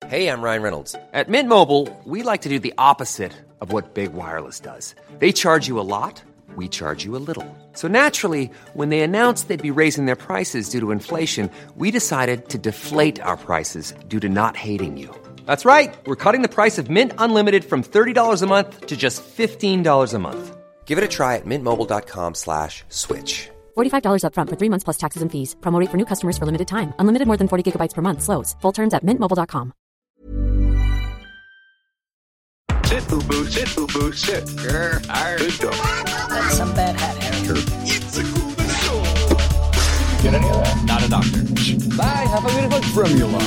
Hey, I'm Ryan Reynolds. At Mint Mobile, we like to do the opposite of what Big Wireless does. They charge you a lot, we charge you a little. So naturally, when they announced they'd be raising their prices due to inflation, we decided to deflate our prices due to not hating you. That's right. We're cutting the price of Mint Unlimited from $30 a month to just $15 a month. Give it a try at mintmobile.com/switch. $45 up front for 3 months plus taxes and fees. Promo rate for new customers for limited time. Unlimited more than 40 gigabytes per month. Slows full terms at mintmobile.com. Sit, boo-boo, sit, boo-boo, sit. Good dog. That's some bad hat, Harry. It's a cool show. Get any of that? Not a doctor. Bye, have a beautiful formula.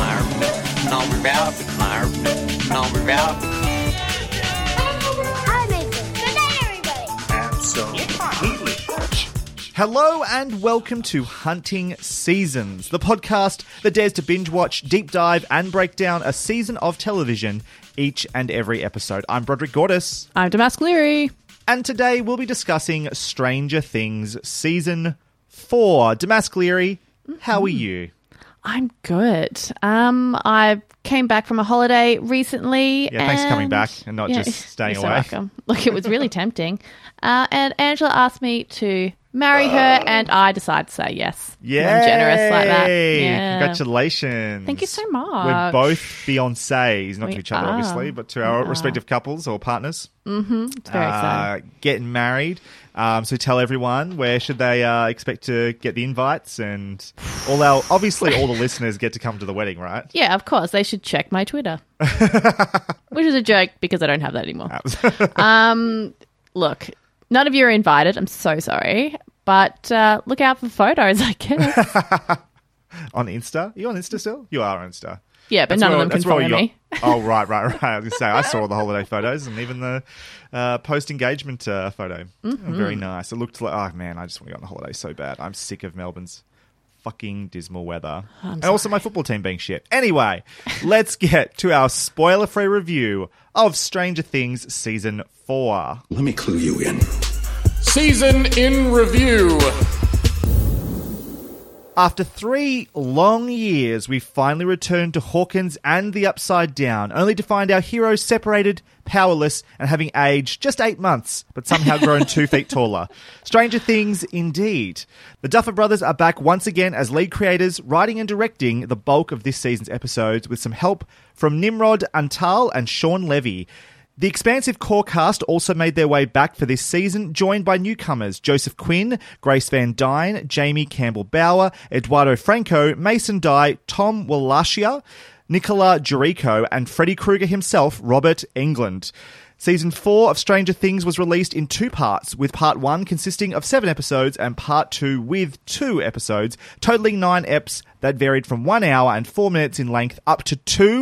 Hi, Nathan. Good night, everybody. Absolutely. Hello and welcome to Hunting Seasons, the podcast that dares to binge watch, deep dive, and break down a season of television each and every episode. I'm Broderick Gordis. I'm Damask Leary. And today we'll be discussing Stranger Things Season 4. Damask Leary, how are you? I'm good. I came back from a holiday recently. Yeah, thanks for coming back and not just staying you're so away. welcome. Look, it was really tempting. And Angela asked me to marry her, and I decided to say yes. Yay! I'm generous like that. Yeah. Congratulations. Thank you so much. We're both fiancés, not We to each other, are. obviously, but to our respective couples or partners. It's very exciting. Getting married. So tell everyone, where should they expect to get the invites? And obviously all the listeners get to come to the wedding, right? Yeah, of course. They should check my Twitter. Which is a joke because I don't have that anymore. Look, none of you are invited. I'm so sorry. But look out for photos, I guess. On Insta? Are you on Insta still? You are on Insta. Yeah, but none of them can follow me. Oh, right. I was going to say, I saw all the holiday photos and even the post-engagement photo. Very nice. It looked like, oh man, I just want to go on the holiday so bad. I'm sick of Melbourne's fucking dismal weather. And also my football team being shit. Anyway, let's get to our spoiler-free review of Stranger Things Season 4. Let me clue you in. Season in review. After 3 long years, we finally return to Hawkins and the Upside Down, only to find our heroes separated, powerless, and having aged just 8 months, but somehow grown 2 feet taller. Stranger Things, indeed. The Duffer Brothers are back once again as lead creators, writing and directing the bulk of this season's episodes with some help from Nimrod Antal and Sean Levy. The expansive core cast also made their way back for this season, joined by newcomers Joseph Quinn, Grace Van Dyne, Jamie Campbell-Bower, Eduardo Franco, Mason Dye, Tom Wallachia, Nicola Jericho, and Freddy Krueger himself, Robert Englund. Season 4 of Stranger Things was released in 2 parts, with Part 1 consisting of 7 episodes and Part 2 with 2 episodes, totaling 9 eps that varied from 1 hour and 4 minutes in length up to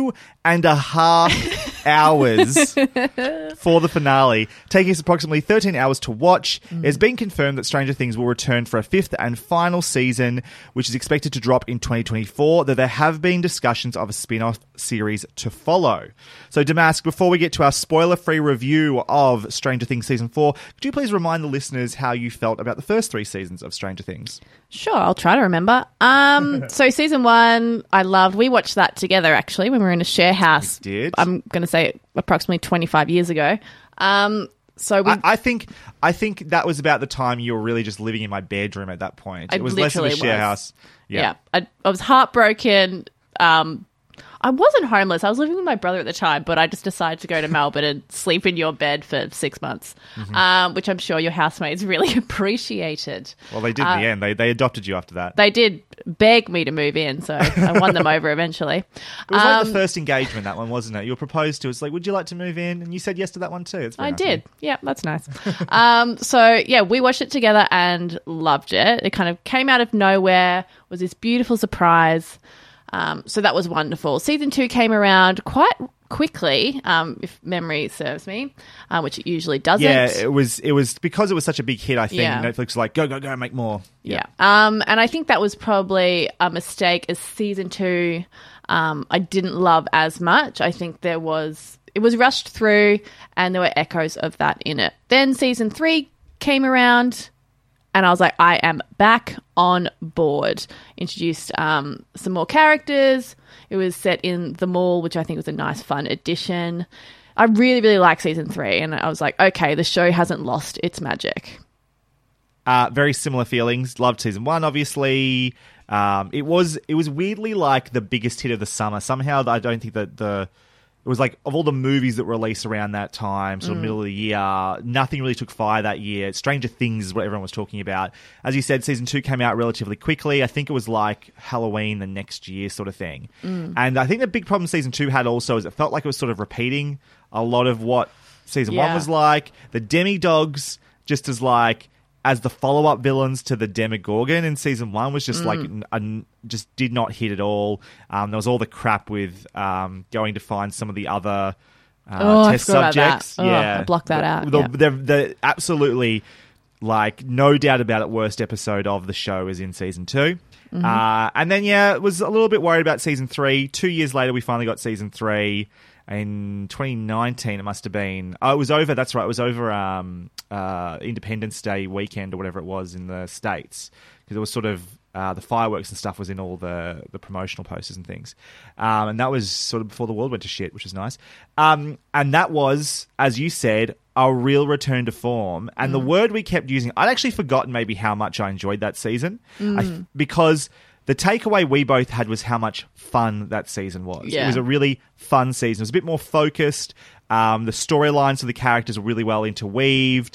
2.5 hours for the finale, taking us approximately 13 hours to watch. It has been confirmed that Stranger Things will return for a 5th and final season, which is expected to drop in 2024, though there have been discussions of a spin-off series to follow. So Damask, before we get to our spoiler-free review of Stranger Things Season 4, could you please remind the listeners how you felt about the first 3 seasons of Stranger Things? Sure, I'll try to remember. So season 1, I loved. We watched that together, actually, when we were in a share house. We did. I'm going to say approximately 25 years ago. So we, I think that was about the time you were really just living in my bedroom at that point. It was less of a literally share was. house. yeah, I was heartbroken. I wasn't homeless. I was living with my brother at the time, but I just decided to go to Melbourne and sleep in your bed for 6 months, which I'm sure your housemates really appreciated. Well, they did in the end. They adopted you after that. They did beg me to move in, so I won them over eventually. It was like the first engagement, that one, wasn't it? You were proposed to. It's like, would you like to move in? And you said yes to that one too. It's very I nice did. Yeah, that's nice. So, yeah, we watched it together and loved it. It kind of came out of nowhere, was this beautiful surprise. So that was wonderful. Season 2 came around quite quickly, if memory serves me, which it usually doesn't. Yeah, it was because it was such a big hit, I think. Yeah. Netflix was like, go, make more. Yeah. And I think that was probably a mistake as season 2 I didn't love as much. I think it was rushed through and there were echoes of that in it. Then season 3 came around And I was like, I am back on board. Introduced some more characters. It was set in the mall, which I think was a nice, fun addition. I really, really like season 3. And I was like, okay, the show hasn't lost its magic. Very similar feelings. Loved season 1, obviously. It was weirdly like the biggest hit of the summer. Somehow, I don't think that it was like, of all the movies that were released around that time, sort of middle of the year, nothing really took fire that year. Stranger Things is what everyone was talking about. As you said, season 2 came out relatively quickly. I think it was like Halloween the next year sort of thing. And I think the big problem season 2 had also is it felt like it was sort of repeating a lot of what season 1 was like. The demidogs, just as the follow-up villains to the Demogorgon in season 1 was just just did not hit at all. There was all the crap with going to find some of the other test subjects. I blocked that out. The absolutely, no doubt about it, worst episode of the show is in season 2. And then, was a little bit worried about season 3. 2 years later, we finally got season 3. In 2019, it must have been. Oh, it was over. That's right. It was over Independence Day weekend or whatever it was in the States, because it was sort of the fireworks and stuff was in all the promotional posters and things. And that was sort of before the world went to shit, which was nice. And that was, as you said, a real return to form. And the word we kept using, I'd actually forgotten maybe how much I enjoyed that season, because the takeaway we both had was how much fun that season was. Yeah. It was a really fun season. It was a bit more focused. The storylines of the characters were really well interweaved.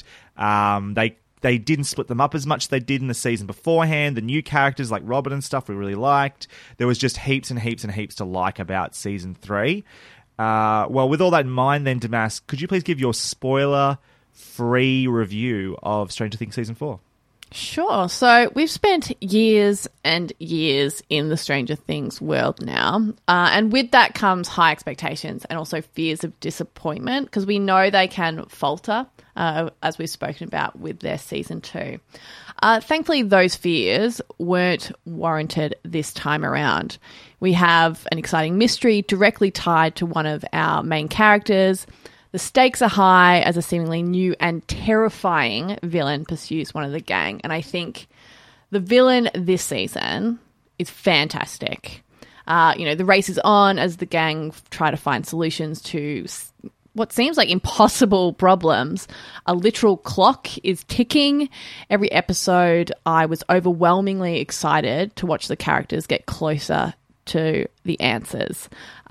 They didn't split them up as much as they did in the season beforehand. The new characters like Robin and stuff we really liked. There was just heaps and heaps and heaps to like about season 3. Well, with all that in mind then, Damas, could you please give your spoiler-free review of Stranger Things season 4? Sure. So we've spent years and years in the Stranger Things world now. And with that comes high expectations and also fears of disappointment, because we know they can falter, as we've spoken about with their season 2. Thankfully, those fears weren't warranted this time around. We have an exciting mystery directly tied to one of our main characters. The stakes are high as a seemingly new and terrifying villain pursues one of the gang. And I think the villain this season is fantastic. The race is on as the gang try to find solutions to what seems like impossible problems. A literal clock is ticking. Every episode, I was overwhelmingly excited to watch the characters get closer to the answers.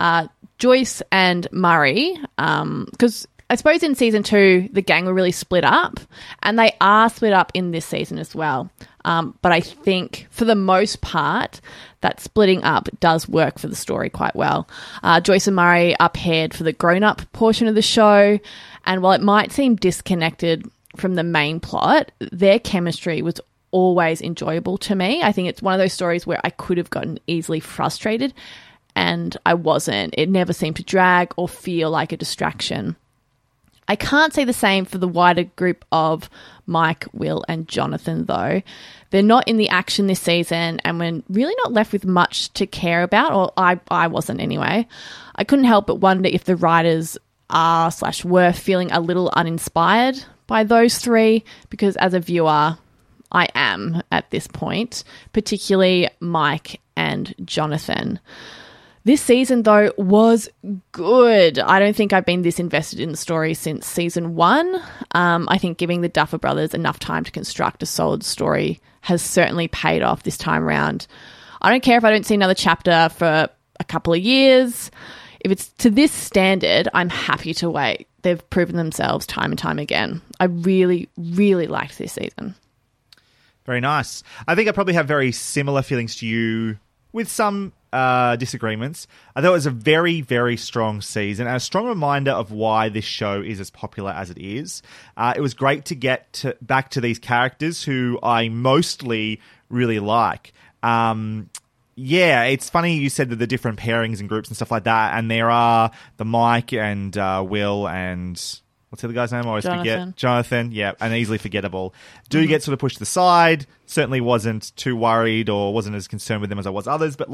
Joyce and Murray, because I suppose in season 2, the gang were really split up, and they are split up in this season as well. But I think for the most part, that splitting up does work for the story quite well. Joyce and Murray are paired for the grown-up portion of the show, and while it might seem disconnected from the main plot, their chemistry was always enjoyable to me. I think it's one of those stories where I could have gotten easily frustrated, and I wasn't. It never seemed to drag or feel like a distraction. I can't say the same for the wider group of Mike, Will, and Jonathan, though. They're not in the action this season, and we're really not left with much to care about, or I wasn't anyway. I couldn't help but wonder if the writers are/were feeling a little uninspired by those three, because as a viewer, I am at this point, particularly Mike and Jonathan. This season, though, was good. I don't think I've been this invested in the story since season 1. I think giving the Duffer Brothers enough time to construct a solid story has certainly paid off this time around. I don't care if I don't see another chapter for a couple of years. If it's to this standard, I'm happy to wait. They've proven themselves time and time again. I really, really liked this season. Very nice. I think I probably have very similar feelings to you, with some disagreements. I thought it was a very, very strong season and a strong reminder of why this show is as popular as it is. It was great to get back to these characters who I mostly really like. Yeah, it's funny you said that the different pairings and groups and stuff like that, and there are the Mike and Will and... what's the other guy's name? I always forget. Jonathan, yeah, and easily forgettable. Do get sort of pushed to the side. Certainly wasn't too worried or wasn't as concerned with them as I was others. But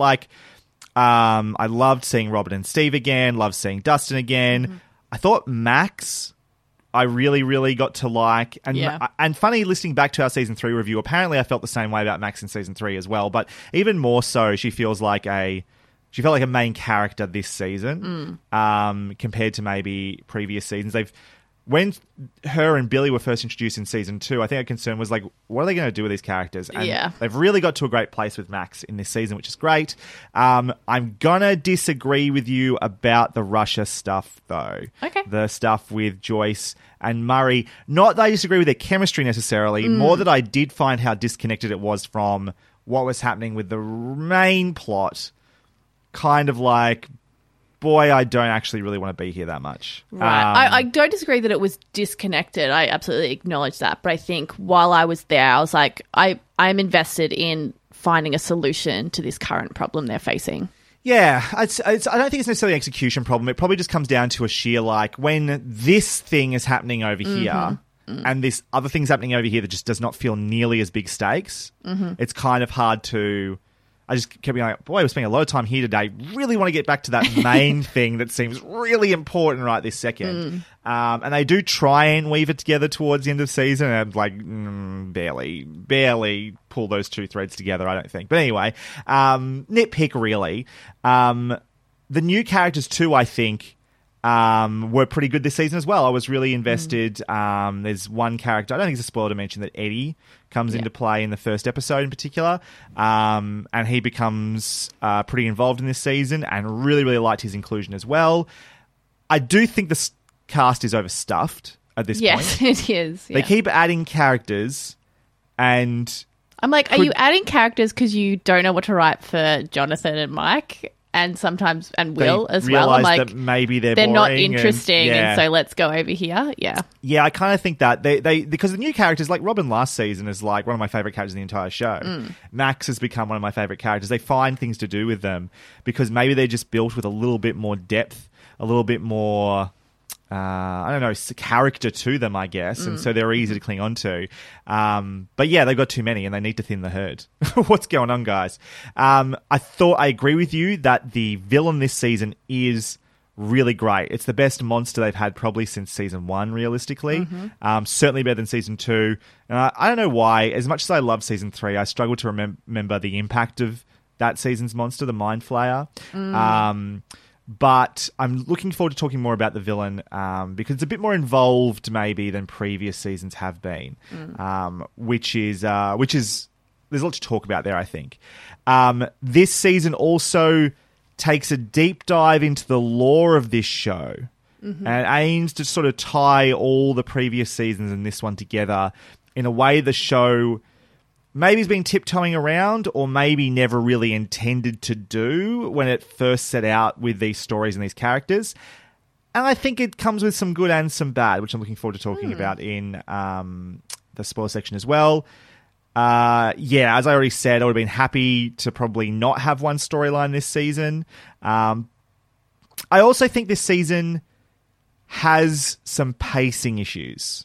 I loved seeing Robin and Steve again. Loved seeing Dustin again. I thought Max I really, really got to like. And Yeah. and funny, listening back to our season 3 review, apparently I felt the same way about Max in season 3 as well. But even more so, she felt like a main character this season, compared to maybe previous seasons. When her and Billy were first introduced in season 2, I think our concern was like, what are they going to do with these characters? And Yeah. they've really got to a great place with Max in this season, which is great. I'm going to disagree with you about the Russia stuff, though. Okay. The stuff with Joyce and Murray. Not that I disagree with their chemistry necessarily, more that I did find how disconnected it was from what was happening with the main plot. Kind of like, boy, I don't actually really want to be here that much. Right. I don't disagree that it was disconnected. I absolutely acknowledge that. But I think while I was there, I was like, I'm invested in finding a solution to this current problem they're facing. Yeah, I don't think it's necessarily an execution problem. It probably just comes down to a sheer, like, when this thing is happening over here and this other thing's happening over here that just does not feel nearly as big stakes, it's kind of hard to... I just kept being like, boy, we're spending a lot of time here today. Really want to get back to that main thing that seems really important right this second. And they do try and weave it together towards the end of the season, and like barely pull those two threads together, I don't think. But anyway, nitpick really. The new characters too, I think, were pretty good this season as well. I was really invested. There's one character, I don't think it's a spoiler to mention, that Eddie comes into play in the first episode in particular, and he becomes pretty involved in this season, and really, really liked his inclusion as well. I do think the cast is overstuffed at this point. Yes, it is. They Yeah. keep adding characters, and I'm like, are you adding characters because you don't know what to write for Jonathan and Mike? And sometimes, and Will they as well. I'm realise like, that maybe they're not boring interesting, yeah. and so let's go over here. Yeah. Yeah, I kind of think that they because the new characters, like Robin last season is like one of my favorite characters in the entire show. Max has become one of my favorite characters. They find things to do with them because maybe they're just built with a little bit more depth, a little bit more, I don't know, character to them, I guess. And so they're easy to cling on to. But yeah, they've got too many and they need to thin the herd. What's going on, guys? I agree with you that the villain this season is really great. It's the best monster they've had probably since season 1, realistically. Certainly better than season 2. I don't know why. As much as I love season 3, I struggle to remember the impact of that season's monster, the Mind Flayer. But I'm looking forward to talking more about the villain because it's a bit more involved maybe than previous seasons have been, which is there's a lot to talk about there, I think. This season also takes a deep dive into the lore of this show and aims to sort of tie all the previous seasons and this one together in a way the show maybe has been tiptoeing around or maybe never really intended to do when it first set out with these stories and these characters. And I think it comes with some good and some bad, which I'm looking forward to talking about in the spoiler section as well. As I already said, I would have been happy to probably not have one storyline this season. I also think this season has some pacing issues.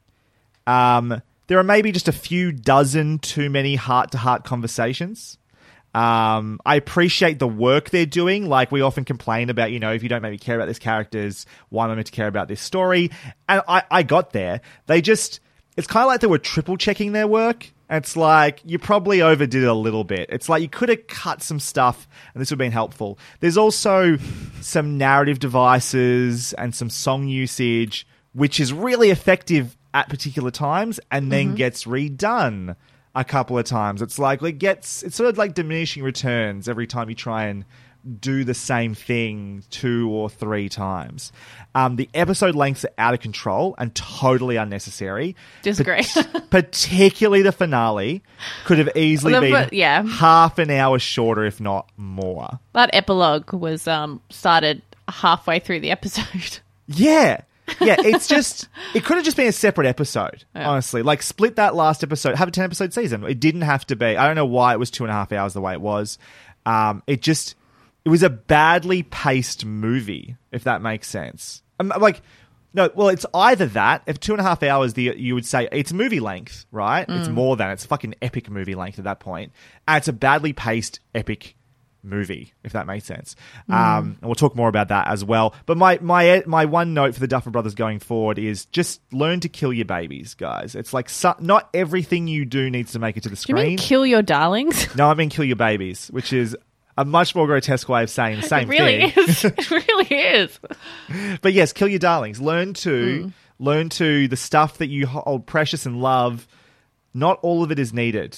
There are maybe just a few dozen too many heart-to-heart conversations. I appreciate the work they're doing. Like, we often complain about, if you don't make me care about these characters, why am I meant to care about this story? And I got there. It's kind of like they were triple-checking their work. It's like, you probably overdid it a little bit. It's like you could have cut some stuff, and this would have been helpful. There's also some narrative devices and some song usage, which is really effective at particular times and then gets redone a couple of times. It's like it's sort of like diminishing returns every time you try and do the same thing 2 or 3 times. The episode lengths are out of control and totally unnecessary. Disagree. Particularly the finale could have easily been yeah. half an hour shorter, if not more. That epilogue was started halfway through the episode. Yeah. Yeah, it could have just been a separate episode, honestly. Like, split that last episode, have a 10-episode season. It didn't have to be. I don't know why it was 2.5 hours the way it was. It was a badly paced movie, if that makes sense. It's either that. If 2.5 hours, you would say it's movie length, right? It's more than. It's fucking epic movie length at that point. And it's a badly paced, epic movie, if that makes sense. And we'll talk more about that as well. But my one note for the Duffer Brothers going forward is just learn to kill your babies, guys. It's like not everything you do needs to make it to the Do you screen. mean kill your darlings? No, I mean kill your babies, which is a much more grotesque way of saying the same It really thing. is. It really is. But yes, kill your darlings. Learn to the stuff that you hold precious and love. Not all of it is needed.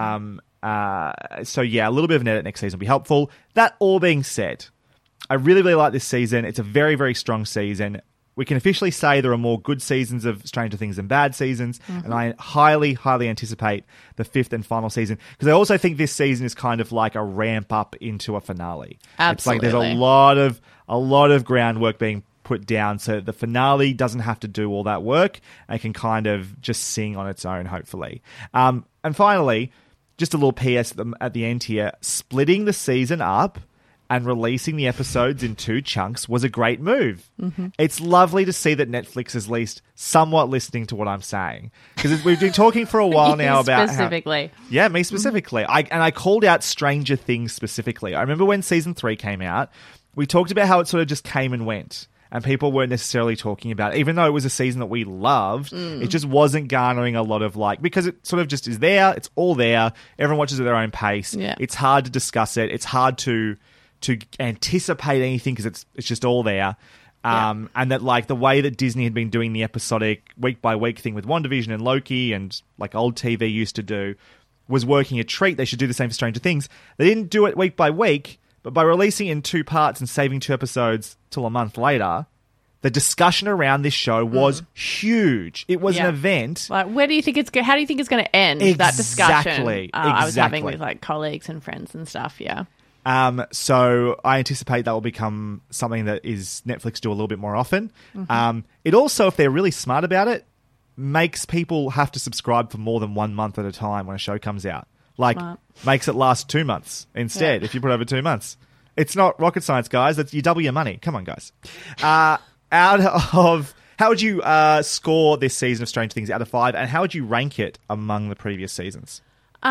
So yeah, a little bit of an edit next season will be helpful. That all being said, I really, really like this season. It's a very, very strong season. We can officially say there are more good seasons of Stranger Things than bad seasons, and I highly, highly anticipate the 5th and final season, because I also think this season is kind of like a ramp up into a finale. Absolutely. It's like there's a lot of groundwork being put down, so the finale doesn't have to do all that work and can kind of just sing on its own, hopefully. And finally, just a little PS at the end here, splitting the season up and releasing the episodes in 2 chunks was a great move. It's lovely to see that Netflix is at least somewhat listening to what I'm saying, because we've been talking for a while now about specifically. Yeah, me specifically. I called out Stranger Things specifically. I remember when season 3 came out, we talked about how it sort of just came and went, and people weren't necessarily talking about it. Even though it was a season that we loved, it just wasn't garnering a lot of because it sort of just is there. It's all there. Everyone watches at their own pace. Yeah. It's hard to discuss it. It's hard to anticipate anything because it's just all there. And that the way that Disney had been doing the episodic week by week thing with WandaVision and Loki and like old TV used to do was working a treat. They should do the same for Stranger Things. They didn't do it week by week, but by releasing it in 2 parts and saving 2 episodes till a month later, the discussion around this show was huge. It was an event. Like, where do you think how do you think it's going to end, that discussion? I was having with colleagues and friends and stuff, yeah. So I anticipate that will become something that is Netflix do a little bit more often. It also, if they're really smart about it, makes people have to subscribe for more than 1 month at a time when a show comes out. Makes it last 2 months instead if you put over 2 months. It's not rocket science, guys. You double your money. Come on, guys. How would you score this season of Stranger Things out of 5, and how would you rank it among the previous seasons?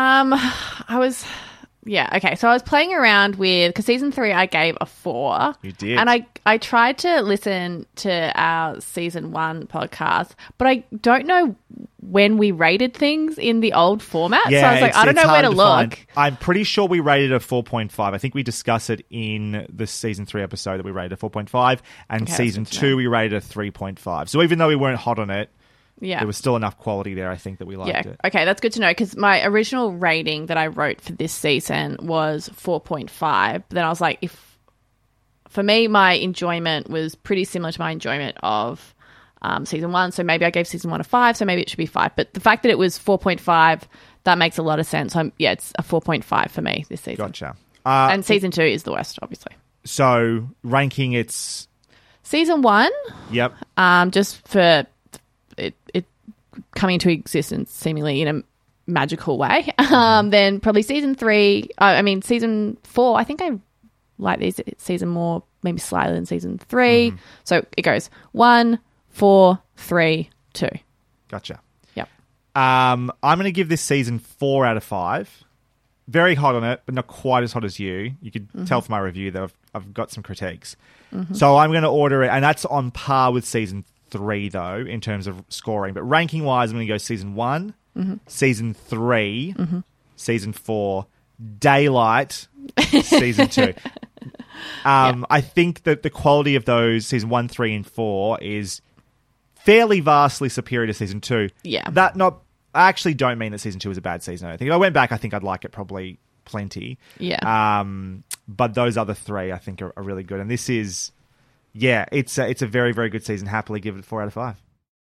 Okay, so I was playing around with, because season 3 I gave a 4. You did. And I tried to listen to our season 1 podcast, but I don't know when we rated things in the old format. Yeah, so I was like, I don't know where to look. Find. I'm pretty sure we rated a 4.5. I think we discussed it in the season 3 episode that we rated a 4.5, and season 2 we rated a 3.5. So even though we weren't hot on it, there was still enough quality there, I think, that we liked it. Okay, that's good to know, because my original rating that I wrote for this season was 4.5. But then I was like, for me, my enjoyment was pretty similar to my enjoyment of season 1. So maybe I gave season 1 a 5, so maybe it should be 5. But the fact that it was 4.5, that makes a lot of sense. So it's a 4.5 for me this season. Gotcha. And season 2 is the worst, obviously. So ranking it's... Season 1? Yep. Just for... It coming into existence seemingly in a magical way. Then probably season 4. I think I like this season more, maybe slightly than season 3. So it goes 1, 4, 3, 2. Gotcha. Yep. I'm going to give this season 4 out of 5. Very hot on it, but not quite as hot as you. You could tell from my review that I've got some critiques. So I'm going to order it, and that's on par with season 3, though, in terms of scoring. But ranking-wise, I'm going to go season 1, season 3, season 4, Daylight, season 2. I think that the quality of those, season 1, 3, and 4, is fairly vastly superior to season 2. Yeah. I actually don't mean that season 2 is a bad season. I think if I went back, I think I'd like it probably plenty. Yeah. But those other 3, I think, are really good. And this is... Yeah, it's a very, very good season. Happily give it 4 out of 5.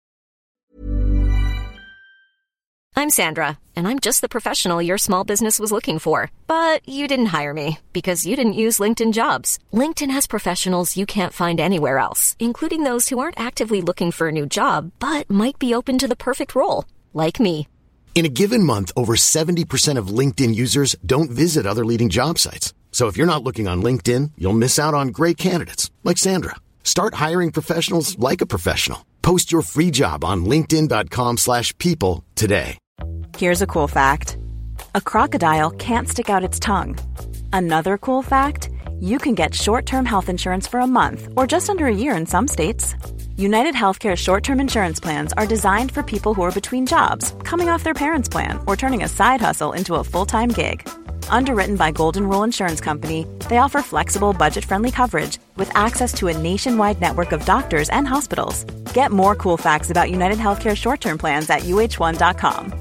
I'm Sandra, and I'm just the professional your small business was looking for. But you didn't hire me because you didn't use LinkedIn Jobs. LinkedIn has professionals you can't find anywhere else, including those who aren't actively looking for a new job, but might be open to the perfect role, like me. In a given month, over 70% of LinkedIn users don't visit other leading job sites. So if you're not looking on LinkedIn, you'll miss out on great candidates like Sandra. Start hiring professionals like a professional. Post your free job on linkedin.com/people today. Here's a cool fact. A crocodile can't stick out its tongue. Another cool fact, you can get short-term health insurance for a month or just under a year in some states. United Healthcare short-term insurance plans are designed for people who are between jobs, coming off their parents' plan, or turning a side hustle into a full-time gig. Underwritten by Golden Rule Insurance Company, they offer flexible, budget-friendly coverage with access to a nationwide network of doctors and hospitals. Get more cool facts about United Healthcare short-term plans at uh1.com.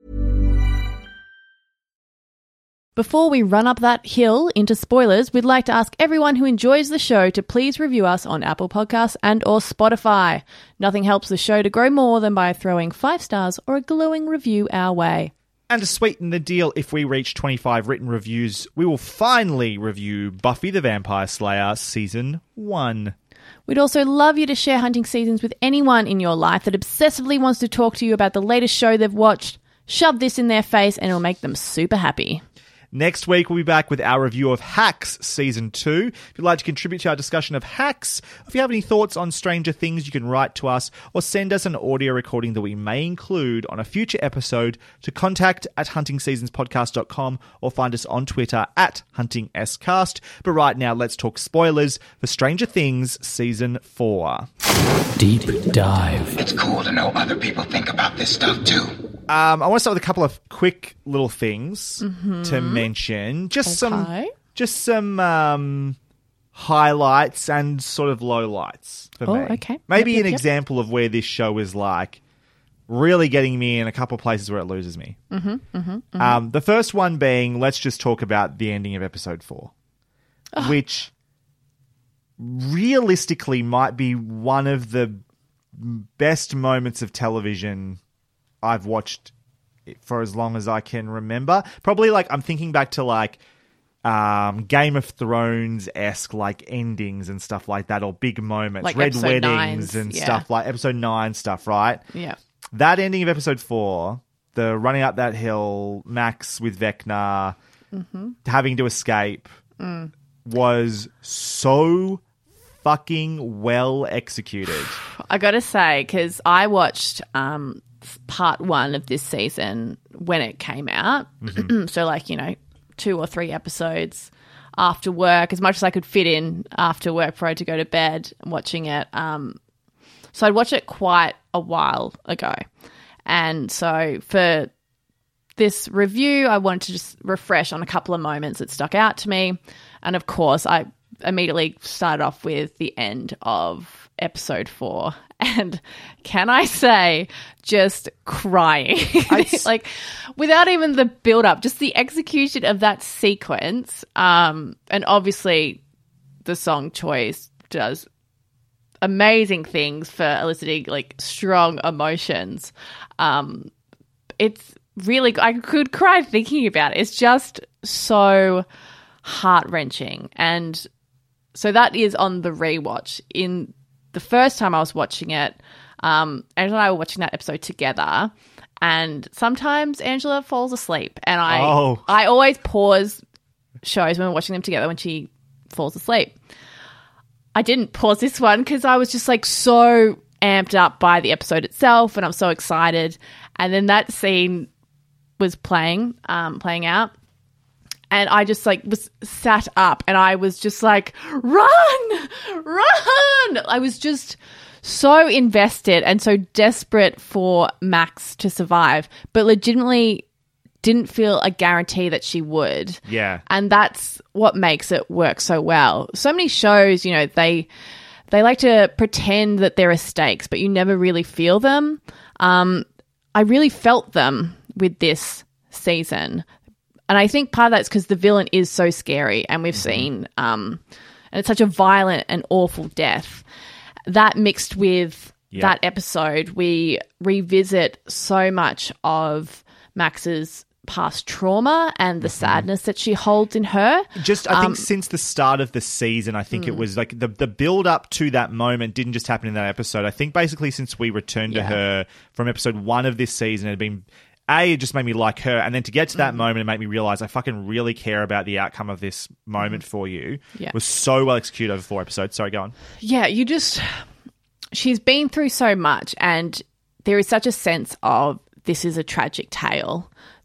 Before we run up that hill into spoilers, we'd like to ask everyone who enjoys the show to please review us on Apple Podcasts and or Spotify. Nothing helps the show to grow more than by throwing 5 stars or a glowing review our way. And to sweeten the deal, if we reach 25 written reviews, we will finally review Buffy the Vampire Slayer Season 1. We'd also love you to share Hunting Seasons with anyone in your life that obsessively wants to talk to you about the latest show they've watched. Shove this in their face and it'll make them super happy. Next week, we'll be back with our review of Hacks Season 2. If you'd like to contribute to our discussion of Hacks, if you have any thoughts on Stranger Things, you can write to us or send us an audio recording that we may include on a future episode to contact@huntingseasonspodcast.com or find us on Twitter @HuntingScast. But right now, let's talk spoilers for Stranger Things Season 4. Deep dive. It's cool to know other people think about this stuff too. I want to start with a couple of quick little things to mention. Just some highlights and sort of lowlights for me. Okay. Maybe an example of where this show is like really getting me in a couple of places where it loses me. The first one being, let's just talk about the ending of episode 4, which realistically might be one of the best moments of television I've watched for as long as I can remember. Probably like I'm thinking back to like Game of Thrones-esque like endings and stuff like that, or big moments, like Red Weddings Weddings and stuff like episode 9 stuff, right? Yeah. That ending of episode 4, the running up that hill, Max with Vecna, having to escape, was so fucking well executed. I gotta say, because I watched part 1 of this season when it came out. So like, 2 or 3 episodes after work, as much as I could fit in after work before I had to go to bed watching it. So I'd watched it quite a while ago. And so for this review, I wanted to just refresh on a couple of moments that stuck out to me. And of course, I immediately started off with the end of episode 4. And can I say, just crying. Like, without even the build-up, just the execution of that sequence. And obviously, the song choice does amazing things for eliciting, like, strong emotions. It's really, I could cry thinking about it. It's just so heart-wrenching. And so that is on the rewatch. In the first time I was watching it, Angela and I were watching that episode together, and sometimes Angela falls asleep, and I always pause shows when we're watching them together when she falls asleep. I didn't pause this one because I was just like so amped up by the episode itself, and I'm so excited. And then that scene was playing out. And I just like was sat up and I was just like, run! I was just so invested and so desperate for Max to survive, but legitimately didn't feel a guarantee that she would. Yeah. And that's what makes it work so well. So many shows, they like to pretend that there are stakes, but you never really feel them. I really felt them with this season. And I think part of that's because the villain is so scary, and we've seen, and it's such a violent and awful death. That mixed with that episode, we revisit so much of Max's past trauma and the sadness that she holds in her. I think since the start of the season, I think it was like the build up to that moment didn't just happen in that episode. I think basically since we returned to her from episode 1 of this season, it had been... it just made me like her, and then to get to that moment and make me realize I fucking really care about the outcome of this moment for you was so well executed over 4 episodes. Sorry, go on. Yeah, she's been through so much, and there is such a sense of this is a tragic tale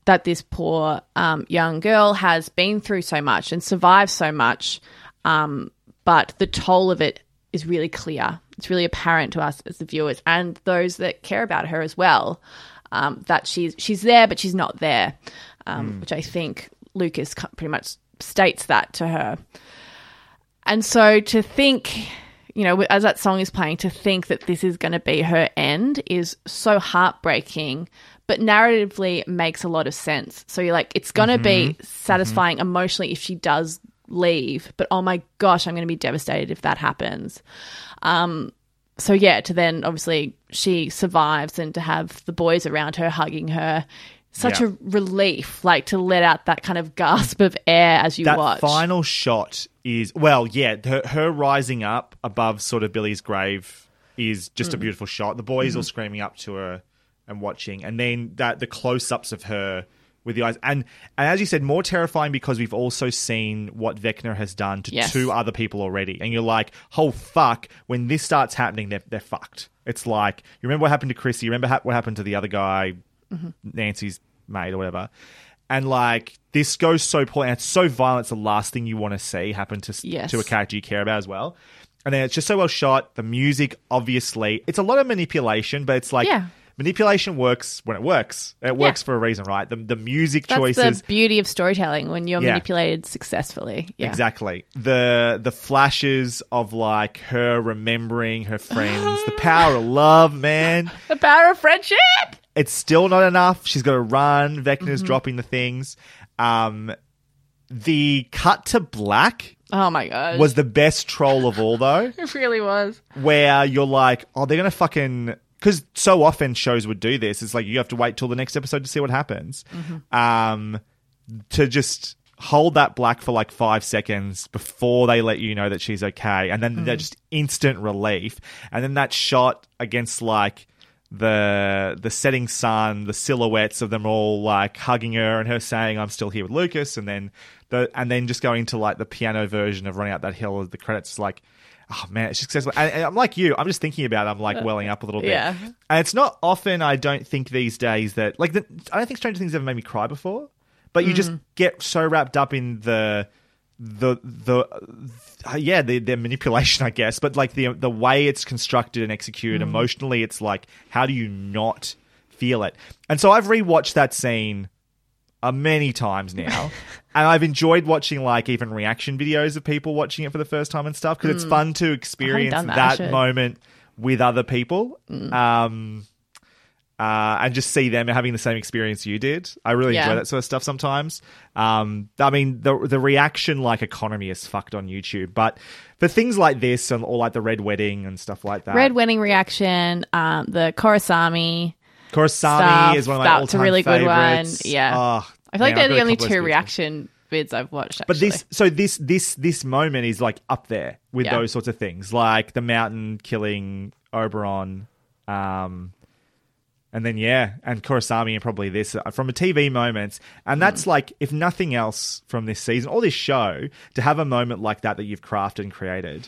that this poor young girl has been through so much and survived so much, but the toll of it is really clear. It's really apparent to us as the viewers and those that care about her as well, that she's there but she's not there, which I think Lucas pretty much states that to her. And so to think, you know, as that song is playing, to think that this is going to be her end is so heartbreaking, but narratively makes a lot of sense. So you're like, it's going to be satisfying emotionally if she does leave, but oh my gosh, I'm going to be devastated if that happens. So yeah, to then obviously she survives and to have the boys around her hugging her, such a relief, like to let out that kind of gasp of air as you watch. That final shot is, well, yeah, her rising up above sort of Billy's grave is just a beautiful shot. The boys all screaming up to her and watching, and then the close-ups of her with the eyes. And as you said, more terrifying because we've also seen what Vecna has done to two other people already. And you're like, oh, fuck, when this starts happening, they're fucked. It's like, you remember what happened to Chrissy? You remember what happened to the other guy, Nancy's mate or whatever? And like, this goes so poorly, and it's so violent, it's the last thing you want to see happen to a character you care about as well. And then it's just so well shot. The music, obviously, it's a lot of manipulation, but it's like... Manipulation works when it works. It works for a reason, right? The music choices. That's the beauty of storytelling when you're manipulated successfully. Yeah. Exactly. The flashes of like her remembering her friends, the power of love, man. The power of friendship. It's still not enough. She's got to run. Vecna's dropping the things. The cut to black. Oh my god. Was the best troll of all though. It really was. Where you're like, oh, they're going to fucking... Because so often shows would do this. It's like you have to wait till the next episode to see what happens. To just hold that black for like 5 seconds before they let you know that she's okay. And then they're just instant relief. And then that shot against like the setting sun, the silhouettes of them all like hugging her and her saying, I'm still here with Lucas. And then just going to like the piano version of Running Up That Hill as the credits, like... Oh, man, it's just successful. And I'm like you. I'm just thinking about it. I'm like welling up a little bit. Yeah. And it's not often, I don't think, these days that... Like, I don't think Stranger Things ever made me cry before. But you just get so wrapped up in the manipulation, I guess. But, like, the way it's constructed and executed emotionally, it's like, how do you not feel it? And so I've rewatched that scene... many times now. And I've enjoyed watching like even reaction videos of people watching it for the first time and stuff because it's fun to experience that moment with other people and just see them having the same experience you did. I really enjoy that sort of stuff sometimes. I mean, the reaction like economy is fucked on YouTube, but for things like this or like the Red Wedding and stuff like that. Red Wedding reaction, the Korosami stuff, is one of my all-time That's a really good one. Yeah. Oh, I feel like they're the only two reaction vids I've watched, actually. But this moment is like up there with those sorts of things, like the mountain killing Oberon, and then and Korosami and probably this from a TV moment, and that's like if nothing else from this season or this show to have a moment like that you've crafted and created,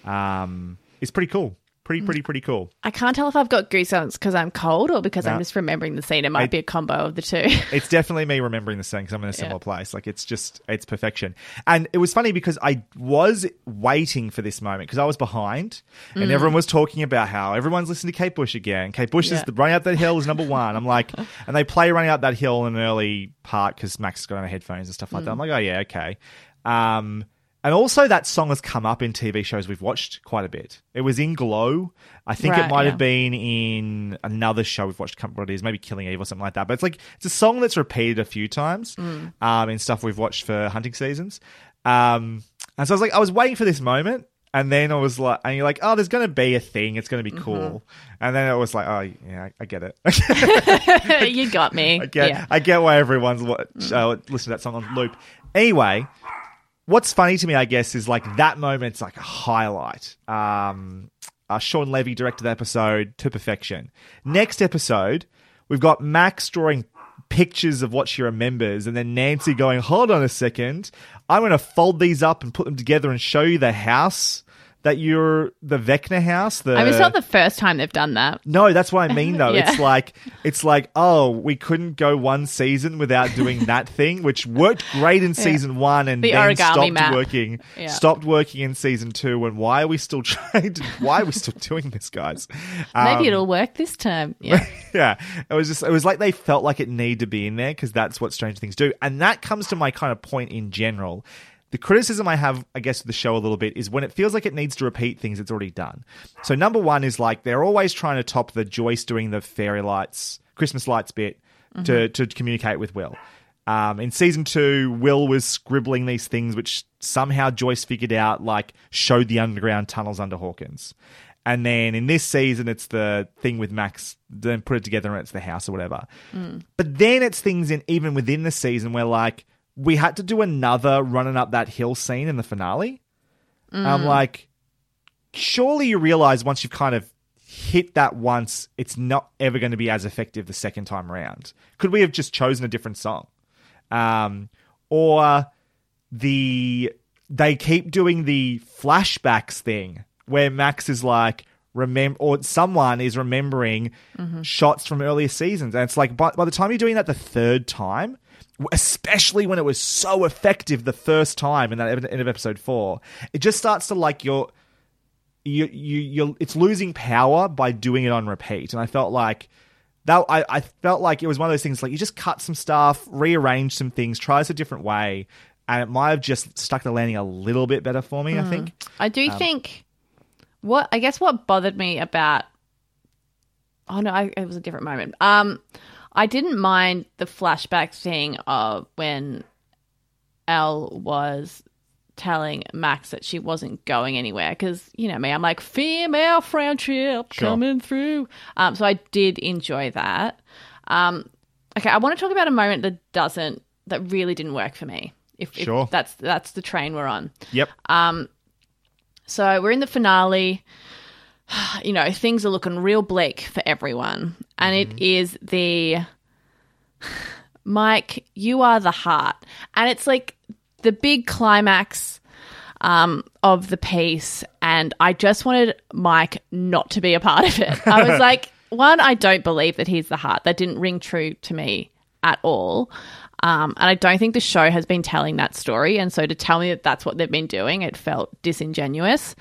is pretty cool. Pretty cool. I can't tell if I've got goosebumps because I'm cold or because I'm just remembering the scene. It might be a combo of the two. It's definitely me remembering the scene because I'm in a similar place. Like it's perfection. And it was funny because I was waiting for this moment because I was behind and everyone was talking about how everyone's listening to Kate Bush again. Kate Bush is Running Up That Hill is number one. I'm like, and they play Running Up That Hill in an early part because Max has got on headphones and stuff like that. I'm like, oh yeah, okay. And also that song has come up in TV shows we've watched quite a bit. It was in Glow. I think it might have been in another show we've watched a couple of days, maybe Killing Eve or something like that. But it's a song that's repeated a few times in stuff we've watched for hunting seasons. And so I was waiting for this moment. And then I was like, and you're like, oh, there's going to be a thing. It's going to be cool. And then it was like, oh, yeah, I get it. You got me. I get why everyone's listening to that song on loop. Anyway... What's funny to me, I guess, is like that moment's like a highlight. Sean Levy directed the episode to perfection. Next episode, we've got Max drawing pictures of what she remembers and then Nancy going, hold on a second, I'm going to fold these up and put them together and show you the house that you're the Vecna house. I mean, it's not the first time they've done that. No, that's what I mean, though. Yeah. It's like, oh, we couldn't go one season without doing that thing, which worked great in season 1 and The then origami stopped map. working. Yeah. Stopped working in season 2. And why are we still why are we still doing this, guys? Maybe it'll work this time. Yeah. Yeah, it was like they felt like it needed to be in there because that's what Stranger Things do. And that comes to my kind of point in general. The criticism I have, I guess, with the show a little bit is when it feels like it needs to repeat things it's already done. So number one is like they're always trying to top the Joyce doing the fairy lights, Christmas lights bit to communicate with Will. In season 2, Will was scribbling these things which somehow Joyce figured out, like showed the underground tunnels under Hawkins. And then in this season, it's the thing with Max, then put it together and it's the house or whatever. But then it's things even within the season where like, we had to do another running up that hill scene in the finale. I'm like, surely you realize once you've kind of hit that once, it's not ever going to be as effective the second time around. Could we have just chosen a different song? Or they keep doing the flashbacks thing where Max is like, or someone is remembering shots from earlier seasons. And it's like, by the time you're doing that the third time, especially when it was so effective the first time in that end of episode 4, it just starts to like it's losing power by doing it on repeat. And I felt like that I felt like it was one of those things like you just cut some stuff, rearrange some things, try this a different way, and it might have just stuck the landing a little bit better for me. I think. I do think what bothered me about. Oh no, it was a different moment. I didn't mind the flashback thing of when Elle was telling Max that she wasn't going anywhere because, you know me, I'm like, female friendship coming through. So I did enjoy that. Okay, I want to talk about a moment that really didn't work for me. If that's the train we're on. Yep. So we're in the finale. You know, things are looking real bleak for everyone. And it is the Mike, you are the heart. And it's like the big climax of the piece. And I just wanted Mike not to be a part of it. I was like, one, I don't believe that he's the heart. That didn't ring true to me at all. And I don't think the show has been telling that story. And so to tell me that that's what they've been doing, it felt disingenuous.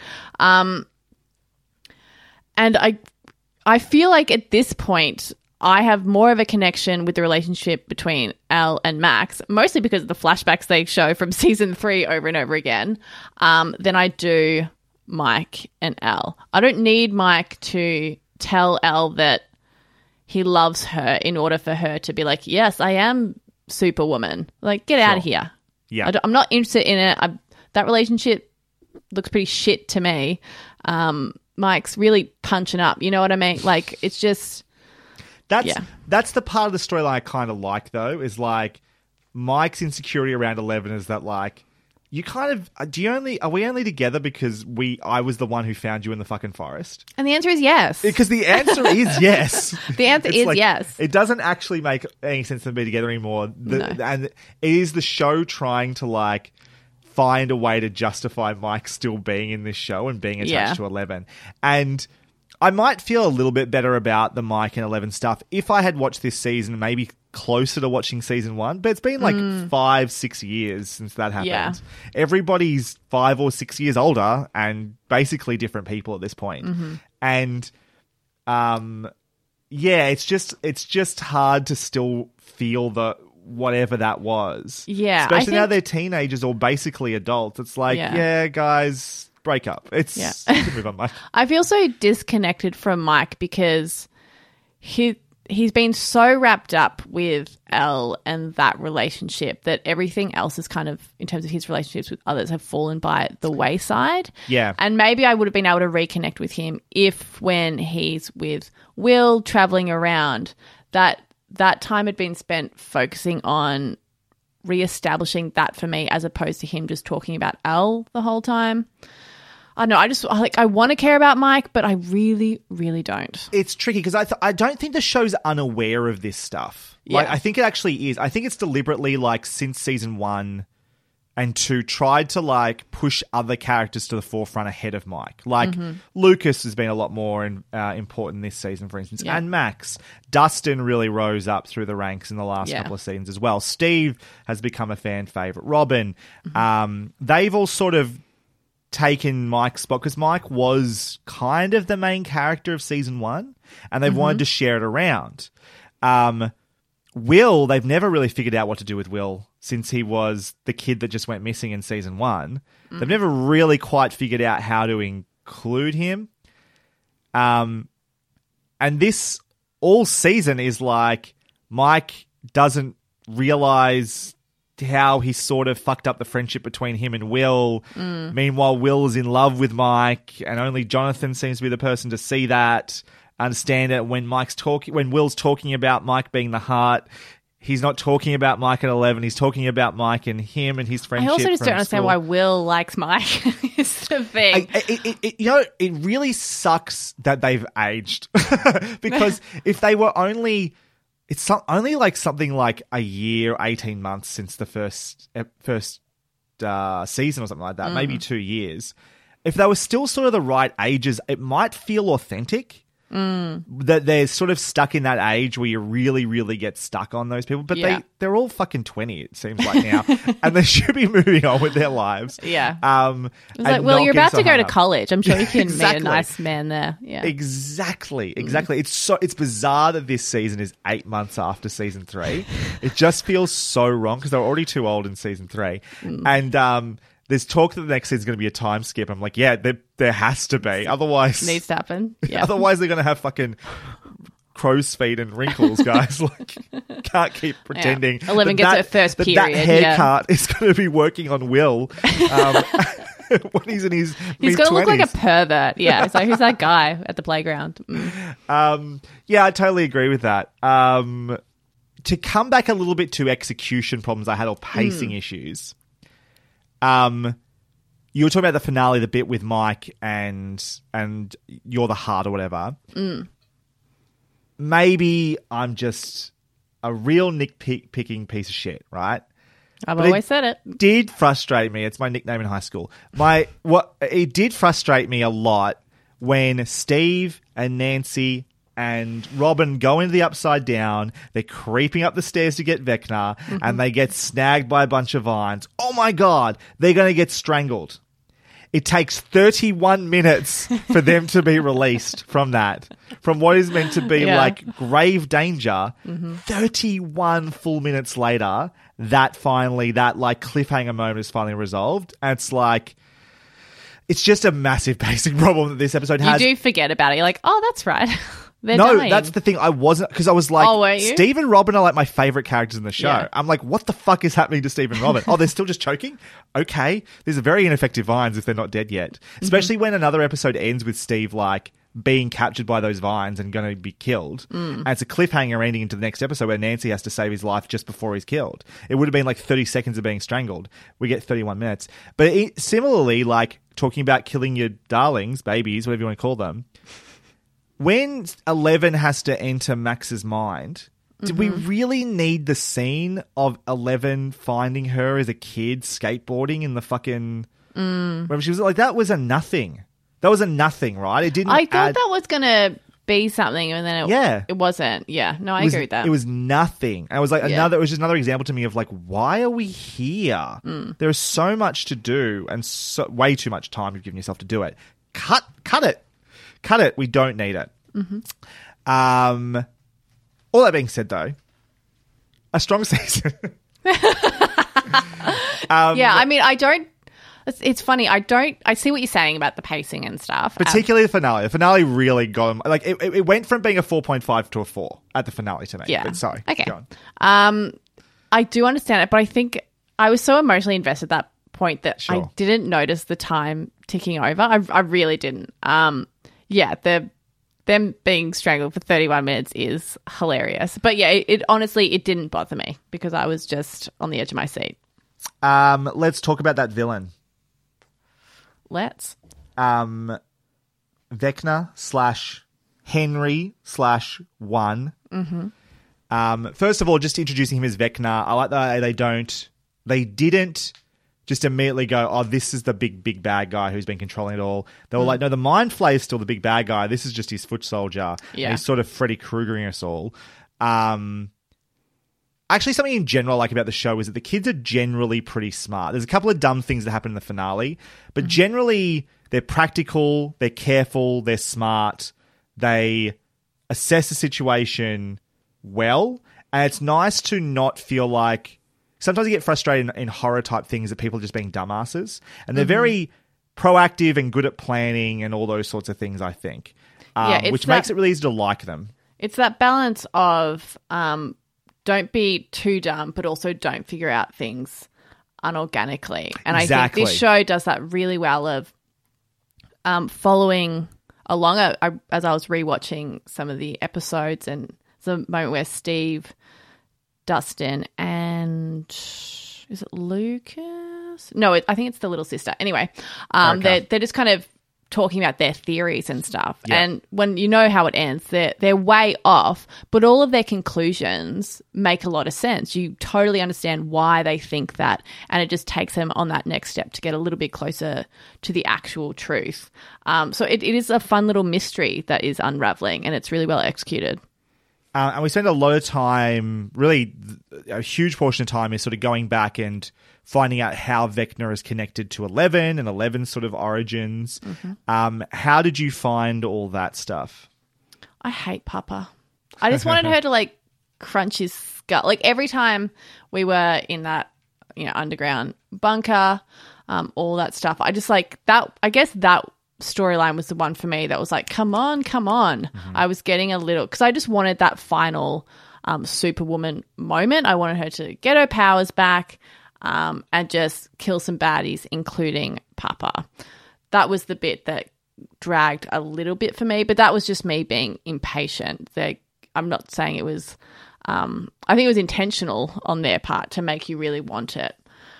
And I feel like at this point, I have more of a connection with the relationship between Elle and Max, mostly because of the flashbacks they show from season 3 over and over again, than I do Mike and Elle. I don't need Mike to tell Elle that he loves her in order for her to be like, yes, I am Superwoman. Like, get out of here. Yeah. I'm not interested in it. That relationship looks pretty shit to me. Mike's really punching up. You know what I mean? Like, it's just... That's the part of the storyline I kind of like, though, is like Mike's insecurity around 11 is that like you kind of are we only together because I was the one who found you in the fucking forest? And the answer is yes. Because the answer is yes. The answer is like, yes. It doesn't actually make any sense to be together anymore. And it is the show trying to like find a way to justify Mike still being in this show and being attached to 11. And I might feel a little bit better about the Mike and 11 stuff if I had watched this season, maybe closer to watching season 1. But it's been like 5-6 years since that happened. Yeah. Everybody's 5 or 6 years older and basically different people at this point. And it's just hard to still feel the whatever that was. Yeah. Especially now they're teenagers or basically adults. It's like, guys, break up. It's you can move on, Mike. I feel so disconnected from Mike because he's been so wrapped up with Elle and that relationship that everything else is kind of, in terms of his relationships with others, have fallen by the wayside. Yeah. And maybe I would have been able to reconnect with him if when he's with Will traveling around, that time had been spent focusing on reestablishing that for me as opposed to him just talking about Elle the whole time. I don't know. I want to care about Mike, but I really, really don't. It's tricky because I don't think the show's unaware of this stuff. Like, I think it actually is. I think it's deliberately like since season 1, and 2 tried to like push other characters to the forefront ahead of Mike. Like Lucas has been a lot more important this season, for instance, and Max. Dustin really rose up through the ranks in the last couple of seasons as well. Steve has become a fan favorite. Robin, they've all sort of taken Mike's spot because Mike was kind of the main character of season 1, and they've wanted to share it around. Will, they've never really figured out what to do with Will since he was the kid that just went missing in season 1. They've never really quite figured out how to include him. And this all season is like Mike doesn't realize how he sort of fucked up the friendship between him and Will. Meanwhile, Will is in love with Mike, and only Jonathan seems to be the person to see that. Understand it when Will's talking about Mike being the heart, he's not talking about Mike at 11. He's talking about Mike and him and his friendship. I also just don't understand school. why Will likes Mike. Is the thing. It really sucks that they've aged because if they were only like something like a year, 18 months since the first season or something like that, maybe 2 years. If they were still sort of the right ages, it might feel authentic. That they're sort of stuck in that age where you really, really get stuck on those people. But they're all fucking 20, it seems like now. And they should be moving on with their lives. Yeah. It's like, well, you're about to go to college. I'm sure you can meet a nice man there. Yeah. Exactly. It's bizarre that this season is 8 months after season 3. It just feels so wrong because they were already too old in season 3. And there's talk that the next season is going to be a time skip. I'm like, yeah, there has to be. Otherwise, needs to happen. Yeah. Otherwise, they're going to have fucking crow's feet and wrinkles, guys. Like, can't keep pretending. 11 gets her first period. That haircut is going to be working on Will when he's in his He's going to look like a pervert. Yeah. So who's that guy at the playground? Yeah, I totally agree with that. To come back a little bit to execution problems I had or pacing issues. You were talking about the finale, the bit with Mike and you're the heart or whatever. Maybe I'm just a real nitpicking piece of shit, right? I've always said it. Did frustrate me. It's my nickname in high school. It did frustrate me a lot when Steve and Nancy and Robin go into the Upside Down. They're creeping up the stairs to get Vecna, and they get snagged by a bunch of vines. Oh my God, they're going to get strangled. It takes 31 minutes for them to be released from what is meant to be like grave danger. 31 full minutes later, that like cliffhanger moment is finally resolved. And it's like, it's just a massive basic problem that this episode has. You do forget about it. You're like, oh, that's right. They're no, dying. That's the thing. I wasn't, because I was like, weren't you? Steve and Robin are like my favorite characters in the show. Yeah. I'm like, what the fuck is happening to Steve and Robin? Oh, they're still just choking? Okay. These are very ineffective vines if they're not dead yet. Especially when another episode ends with Steve like being captured by those vines and going to be killed. And it's a cliffhanger ending into the next episode where Nancy has to save his life just before he's killed. It would have been like 30 seconds of being strangled. We get 31 minutes. But similarly, like talking about killing your darlings, babies, whatever you want to call them, when 11 has to enter Max's mind, do we really need the scene of 11 finding her as a kid skateboarding in the fucking... Remember, she was like, that was a nothing. That was a nothing, right? It didn't I thought that was going to be something, and then it wasn't. Yeah, no, I agree with that. It was nothing. And it was like it was just another example to me of like, why are we here? There is so much to do and way too much time you've given yourself to do it. Cut it. Cut it. We don't need it. All that being said, though, a strong season. I mean, I don't. It's funny. I see what you're saying about the pacing and stuff. Particularly the finale. The finale really got him. Like it went from being a 4.5 to a 4 at the finale to me. Yeah. But sorry. Okay. Go on. I do understand it, but I think I was so emotionally invested at that point that I didn't notice the time ticking over. I really didn't. Them being strangled for 31 minutes is hilarious. But yeah, it honestly, it didn't bother me because I was just on the edge of my seat. Let's talk about that villain. Let's. Vecna / Henry / 1. First of all, just introducing him as Vecna. I like that they didn't just immediately go, oh, this is the big bad guy who's been controlling it all. They were like, no, the Mind Flayer is still the big bad guy. This is just his foot soldier. Yeah. And he's sort of Freddy Kruegering us all. Actually, something in general I like about the show is that the kids are generally pretty smart. There's a couple of dumb things that happen in the finale, but generally they're practical, they're careful, they're smart, they assess the situation well, and it's nice to not feel like... Sometimes you get frustrated in horror type things that people are just being dumbasses, and they're very proactive and good at planning and all those sorts of things, I think, which makes it really easy to like them. It's that balance of don't be too dumb, but also don't figure out things unorganically. And I think this show does that really well of following along. As I was rewatching some of the episodes, and the moment where Steve, Dustin, and is it Lucas? No, I think it's the little sister. Anyway, they're just kind of talking about their theories and stuff. Yeah. And when you know how it ends, they're way off, but all of their conclusions make a lot of sense. You totally understand why they think that, and it just takes them on that next step to get a little bit closer to the actual truth. So it is a fun little mystery that is unraveling, and it's really well executed. And we spend a lot of time, really a huge portion of time is sort of going back and finding out how Vecna is connected to 11 and 11's sort of origins. How did you find all that stuff? I hate Papa. I just wanted her to like crunch his skull. Like every time we were in that, underground bunker, all that stuff. I just like that. I guess that storyline was the one for me that was like, come on. I was getting a little, because I just wanted that final Superwoman moment. I wanted her to get her powers back and just kill some baddies, including Papa. That was the bit that dragged a little bit for me, but that was just me being impatient. I'm not saying it was I think it was intentional on their part to make you really want it.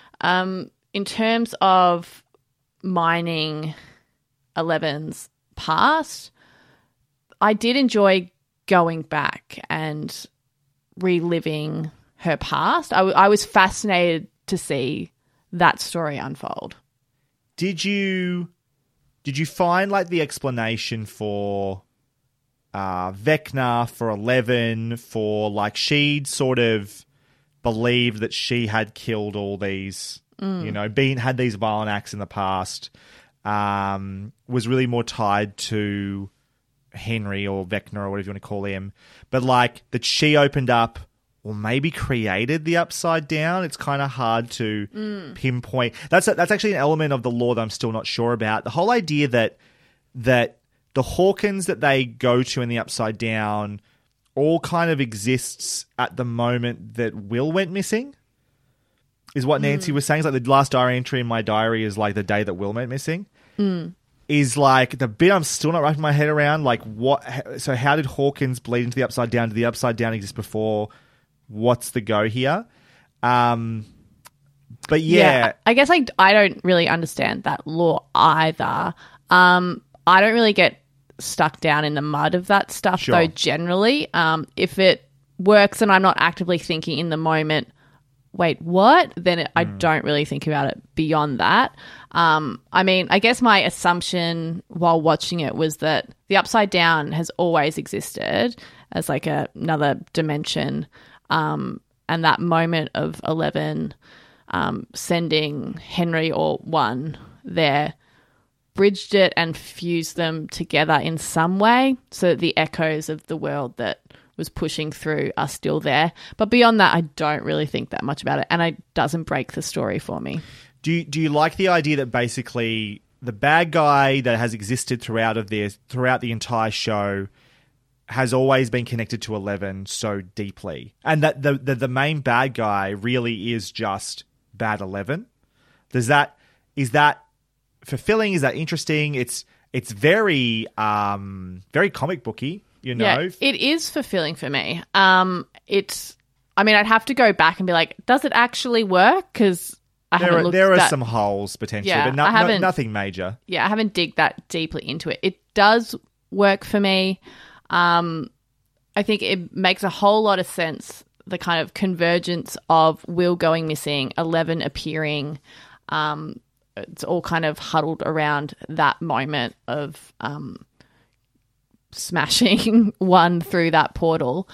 In terms of mining 11's past, I did enjoy going back and reliving her past. I was fascinated to see that story unfold. Did you find like the explanation for Vecna, for 11, for like she'd sort of believed that she had killed all these, had these violent acts in the past, was really more tied to Henry or Vecna or whatever you want to call him, but like that she opened up or maybe created the Upside Down. It's kind of hard to pinpoint. That's actually an element of the lore that I'm still not sure about. The whole idea that the Hawkins that they go to in the Upside Down all kind of exists at the moment that Will went missing is what Nancy was saying. It's like the last diary entry in my diary is like the day that Will went missing. Is like the bit I'm still not wrapping my head around. Like what? So how did Hawkins bleed into the Upside Down? Did the Upside Down exist before? What's the go here? But yeah, I guess I don't really understand that lore either. I don't really get stuck down in the mud of that stuff though. Generally, if it works and I'm not actively thinking in the moment, wait, what? Then I don't really think about it beyond that. I mean, I guess my assumption while watching it was that the Upside Down has always existed as like another dimension. And that moment of 11 sending Henry or One there bridged it and fused them together in some way so that the echoes of the world that was pushing through are still there. But beyond that, I don't really think that much about it, and it doesn't break the story for me. Do you like the idea that basically the bad guy that has existed throughout the entire show has always been connected to 11 so deeply, and that the main bad guy really is just Bad 11? Is that fulfilling? Is that interesting? It's very very comic booky. Yeah, it is fulfilling for me. I'd have to go back and be like, does it actually work? Because there are some holes potentially, but nothing major. Yeah, I haven't digged that deeply into it. It does work for me. I think it makes a whole lot of sense, the kind of convergence of Will going missing, 11 appearing, It's all kind of huddled around that moment of smashing one through that portal.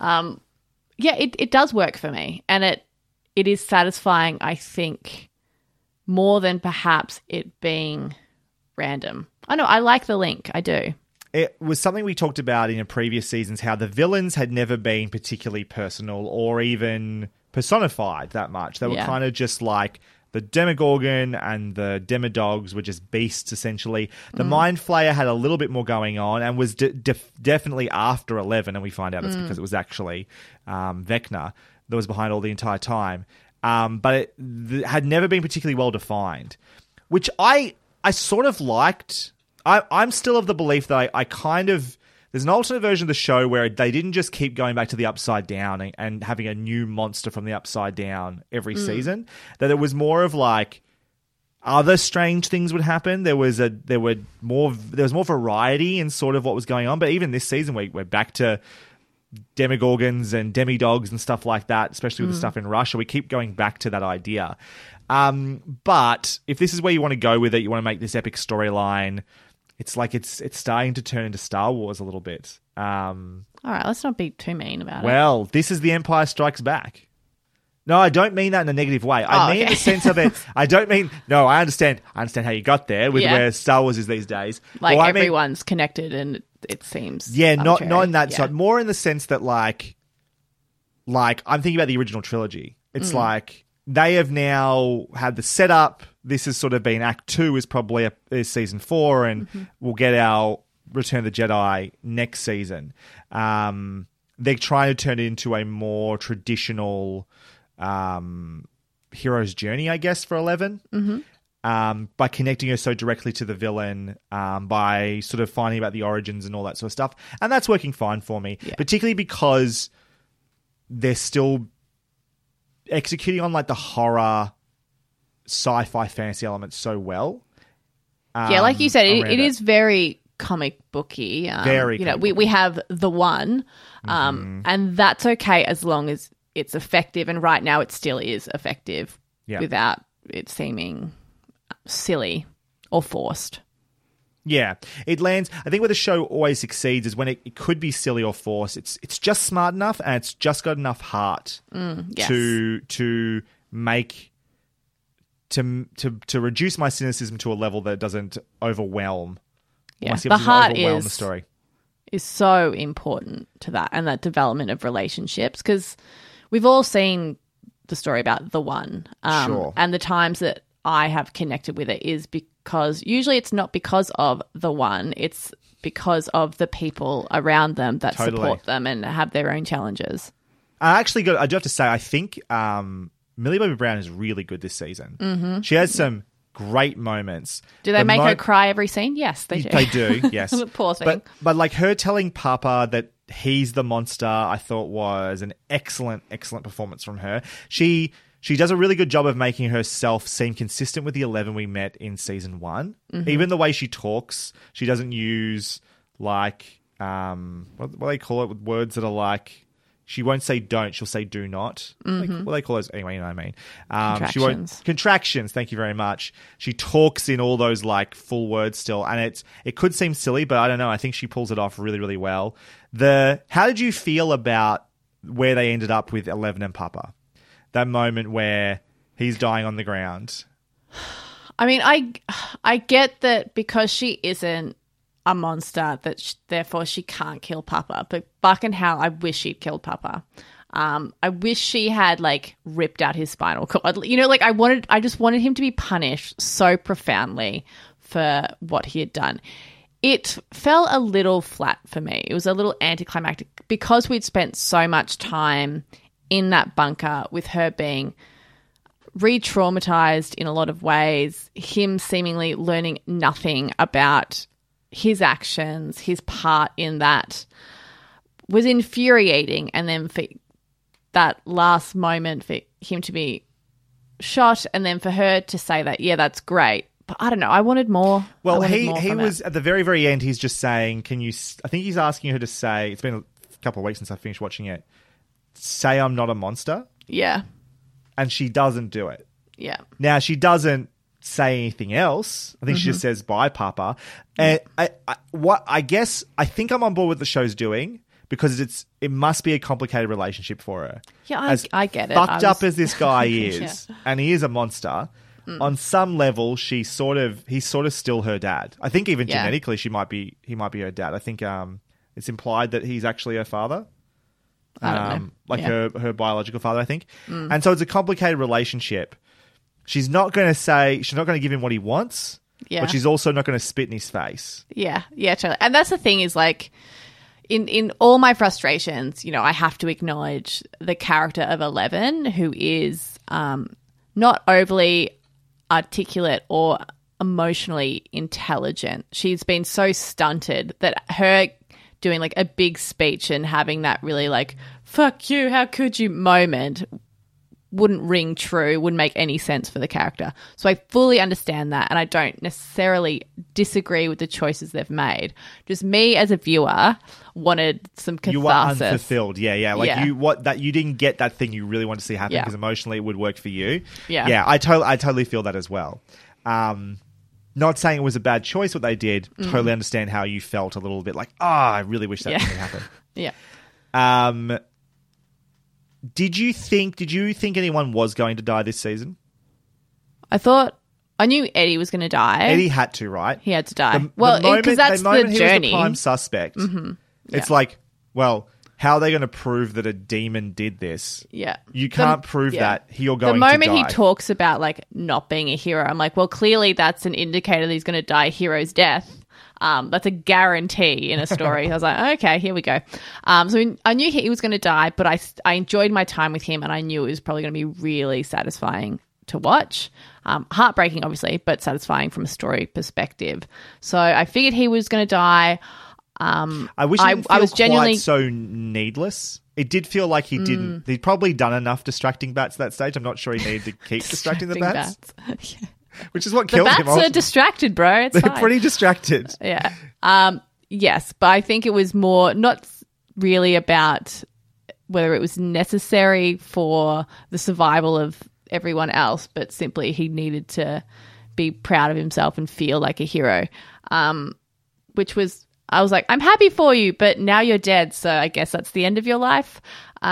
It does work for me, and it is satisfying, I think, more than perhaps it being random. I know, I like the link, I do. It was something we talked about in previous seasons, how the villains had never been particularly personal or even personified that much. They were kind of just like the Demogorgon and the Demodogs were just beasts, essentially. The Mind Flayer had a little bit more going on and was definitely after 11, and we find out it's because it was actually Vecna that was behind all the entire time. But it had never been particularly well defined, which I sort of liked. I'm still of the belief that I kind of... There's an alternate version of the show where they didn't just keep going back to the Upside Down and having a new monster from the Upside Down every season. That it was more of like other strange things would happen. There was more variety in sort of what was going on. But even this season, we're back to Demogorgons and Demidogs and stuff like that, especially with the stuff in Russia. We keep going back to that idea. But if this is where you want to go with it, you want to make this epic storyline. It's like it's starting to turn into Star Wars a little bit. All right, let's not be too mean about it. Well, this is The Empire Strikes Back. No, I don't mean that in a negative way. I mean in the sense of it. I don't mean... No, I understand. I understand how you got there with where Star Wars is these days. Like everyone's connected and it seems... Yeah, not in that side. More in the sense that like I'm thinking about the original trilogy. It's like they have now had the setup. This has sort of been Act 2 is probably is Season 4, and we'll get our Return of the Jedi next season. They're trying to turn it into a more traditional hero's journey, I guess, for 11. By connecting her so directly to the villain, by sort of finding about the origins and all that sort of stuff. And that's working fine for me, particularly because they're still executing on like the horror sci-fi fantasy elements so well. Like you said, it is very comic booky. Very, we have the one, and that's okay as long as it's effective. And right now, it still is effective without it seeming silly or forced. Yeah, it lands. I think where the show always succeeds is when it could be silly or forced. It's just smart enough and it's just got enough heart to make. To reduce my cynicism to a level that doesn't overwhelm. Yeah, the heart the story. Is so important to that and that development of relationships, because we've all seen the story about the one. Sure. And the times that I have connected with it is because usually it's not because of the one, it's because of the people around them that support them and have their own challenges. I do have to say, I think Millie Bobby Brown is really good this season. She has some great moments. Do they make her cry every scene? Yes, they do. They do, yes. Poor thing. But like her telling Papa that he's the monster, I thought was an excellent, excellent performance from her. She does a really good job of making herself seem consistent with the 11 we met in season 1. Even the way she talks, she doesn't use like what do they call it, with words that are like... She won't say don't, she'll say do not. What do they call those? Anyway, you know what I mean. Contractions. Contractions, thank you very much. She talks in all those like full words still, and it could seem silly, but I don't know. I think she pulls it off really, really well. How did you feel about where they ended up with 11 and Papa? That moment where he's dying on the ground. I mean, I get that because she isn't a monster, that therefore she can't kill Papa. But fucking hell, I wish she'd killed Papa. I wish she had like ripped out his spinal cord. You know, like I just wanted him to be punished so profoundly for what he had done. It fell a little flat for me. It was a little anticlimactic because we'd spent so much time in that bunker with her being re-traumatized in a lot of ways, him seemingly learning nothing about his actions, his part in that was infuriating. And then for that last moment for him to be shot and then for her to say that, yeah, that's great. But I don't know. I wanted more. Well, he was at the very, very end, he's just saying, I think he's asking her to say, it's been a couple of weeks since I finished watching it, say I'm not a monster. Yeah. And she doesn't do it. Yeah. Now, she doesn't say anything else. I think she just says, bye, Papa. And I guess I think I'm on board with the show's doing because it must be a complicated relationship for her. Yeah, I get it. Fucked up as this guy is, Yeah. and he is a monster, on some level, he's sort of still her dad. I think even genetically, he might be her dad. I think it's implied that he's actually her father. I don't know. Like Yeah. her biological father, I think. And so it's a complicated relationship. She's not going to give him what he wants, Yeah. but she's also not going to spit in his face. Yeah, totally. And that's the thing is like, in all my frustrations, you know, I have to acknowledge the character of Eleven, who is not overly articulate or emotionally intelligent. She's been so stunted that her doing like a big speech and having that really like, fuck you, how could you moment wouldn't ring true, wouldn't make any sense for the character. So I fully understand that, and I don't necessarily disagree with the choices they've made. Just me as a viewer wanted some catharsis. You were unfulfilled, yeah. Like Yeah. you didn't get that thing you really wanted to see happen because emotionally it would work for you. Yeah. I totally feel that as well. Not saying it was a bad choice what they did. Totally understand how you felt a little bit like, I really wish that didn't happen. Yeah. Did you think anyone was going to die this season? I knew Eddie was going to die. Eddie had to, right? He had to die. The Well, moment- because that's the moment the he was journey. the prime suspect. It's like, well, how are they going to prove that a demon did this? Yeah. You can't prove that you're going to die. die. The moment he talks about like not being a hero, I'm like, well, clearly that's an indicator that he's going to die a hero's death. That's a guarantee in a story. I was like, okay, here we go. So I knew he was going to die, but I enjoyed my time with him, and I knew it was probably going to be really satisfying to watch. Heartbreaking, obviously, but satisfying from a story perspective. So I figured he was going to die. I wish it didn't feel I was genuinely quite so needless. It did feel like he didn't. He'd probably done enough distracting bats at that stage. I'm not sure he needed to keep distracting the bats. Yeah. Which is what The killed bats him. are distracted, bro. It's They're fine. pretty distracted. Yeah. Yes, but I think it was more not really about whether it was necessary for the survival of everyone else, but simply he needed to be proud of himself and feel like a hero. Which was, I was like, I'm happy for you, but now you're dead, so I guess that's the end of your life.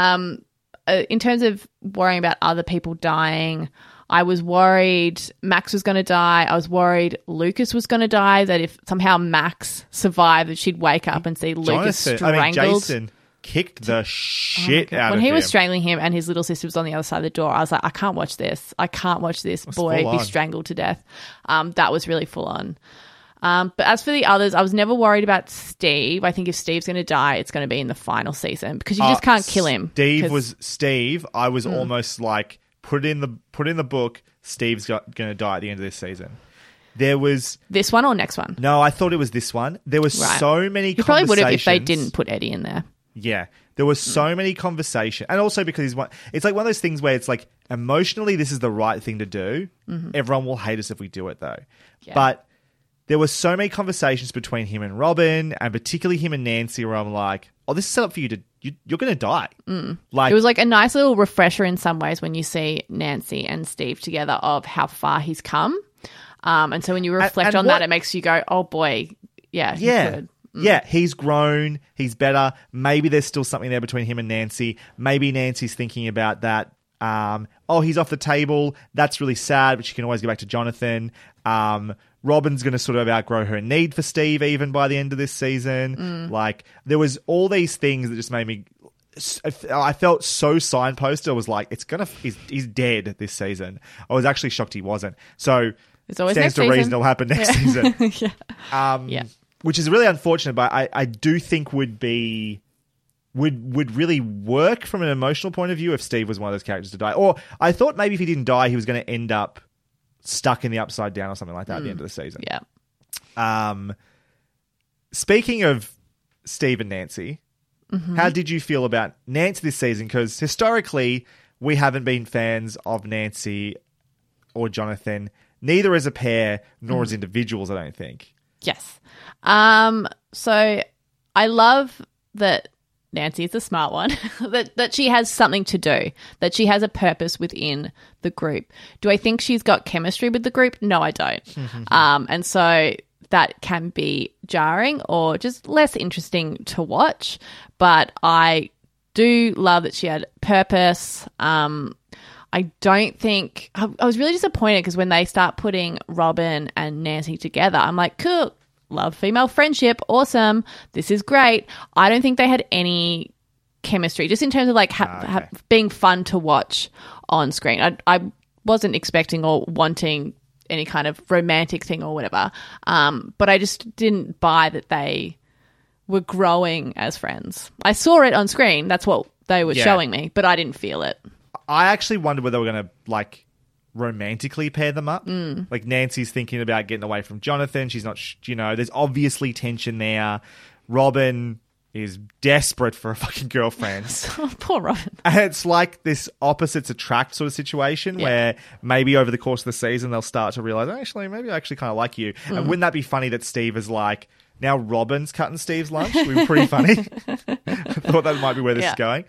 In terms of worrying about other people dying, I was worried Max was going to die. I was worried Lucas was going to die, that if somehow Max survived, that she'd wake up and see Lucas strangled. Jason kicked the shit out when of him. he was strangling him and his little sister was on the other side of the door, I was like, I can't watch this. I can't watch this boy full be on. strangled to death. That was really full on. But as for the others, I was never worried about Steve. I think if Steve's going to die, it's going to be in the final season because you just can't kill him. Steve. I was almost like, put in the book. Steve's going to die at the end of this season. There was this one or next one. No, I thought it was this one. There was so many. You probably would have if they conversations. didn't put Eddie in there. Yeah, there was so many conversations, and also because it's like one of those things where it's like emotionally this is the right thing to do. Everyone will hate us if we do it though. Yeah. But there were so many conversations between him and Robin, and particularly him and Nancy, where I'm like, oh, this is set up for you to you're going to die. Like it was like a nice little refresher in some ways when you see Nancy and Steve together of how far he's come. And so when you reflect on that, it makes you go, oh boy, yeah. Yeah, he's grown. He's better. Maybe there's still something there between him and Nancy. Maybe Nancy's thinking about that. He's off the table. That's really sad, but she can always go back to Jonathan. Robin's going to sort of outgrow her need for Steve even by the end of this season. Like, there was all these things that just made me... I felt so signposted. I was like, he's dead this season. I was actually shocked he wasn't. So, it's always stands next to reason season. it'll happen next season. Yeah. Which is really unfortunate, but I do think would really work from an emotional point of view if Steve was one of those characters to die. Or I thought maybe if he didn't die, he was going to end up stuck in the Upside Down or something like that at the end of the season. Yeah. Speaking of Steve and Nancy, how did you feel about Nancy this season? Because historically, we haven't been fans of Nancy or Jonathan, neither as a pair nor as individuals, I don't think. Yes. So I love that Nancy is the smart one, that she has something to do, that she has a purpose within the group. Do I think she's got chemistry with the group? No, I don't. And so that can be jarring or just less interesting to watch. But I do love that she had purpose. I don't think – I was really disappointed because when they start putting Robin and Nancy together, I'm like, cool. Love female friendship. Awesome. This is great. I don't think they had any chemistry, just in terms of like being fun to watch on screen. I wasn't expecting or wanting any kind of romantic thing or whatever. But I just didn't buy that they were growing as friends. I saw it on screen. That's what they were showing me, but I didn't feel it. I actually wondered whether they were going to like romantically pair them up. Like Nancy's thinking about getting away from Jonathan. She's not, there's obviously tension there. Robin is desperate for a fucking girlfriend. Poor Robin. And it's like this opposites attract sort of situation where maybe over the course of the season they'll start to realize, maybe I actually kind of like you. And wouldn't that be funny that Steve is like, now Robin's cutting Steve's lunch? It would be pretty funny. I thought that might be where this is going.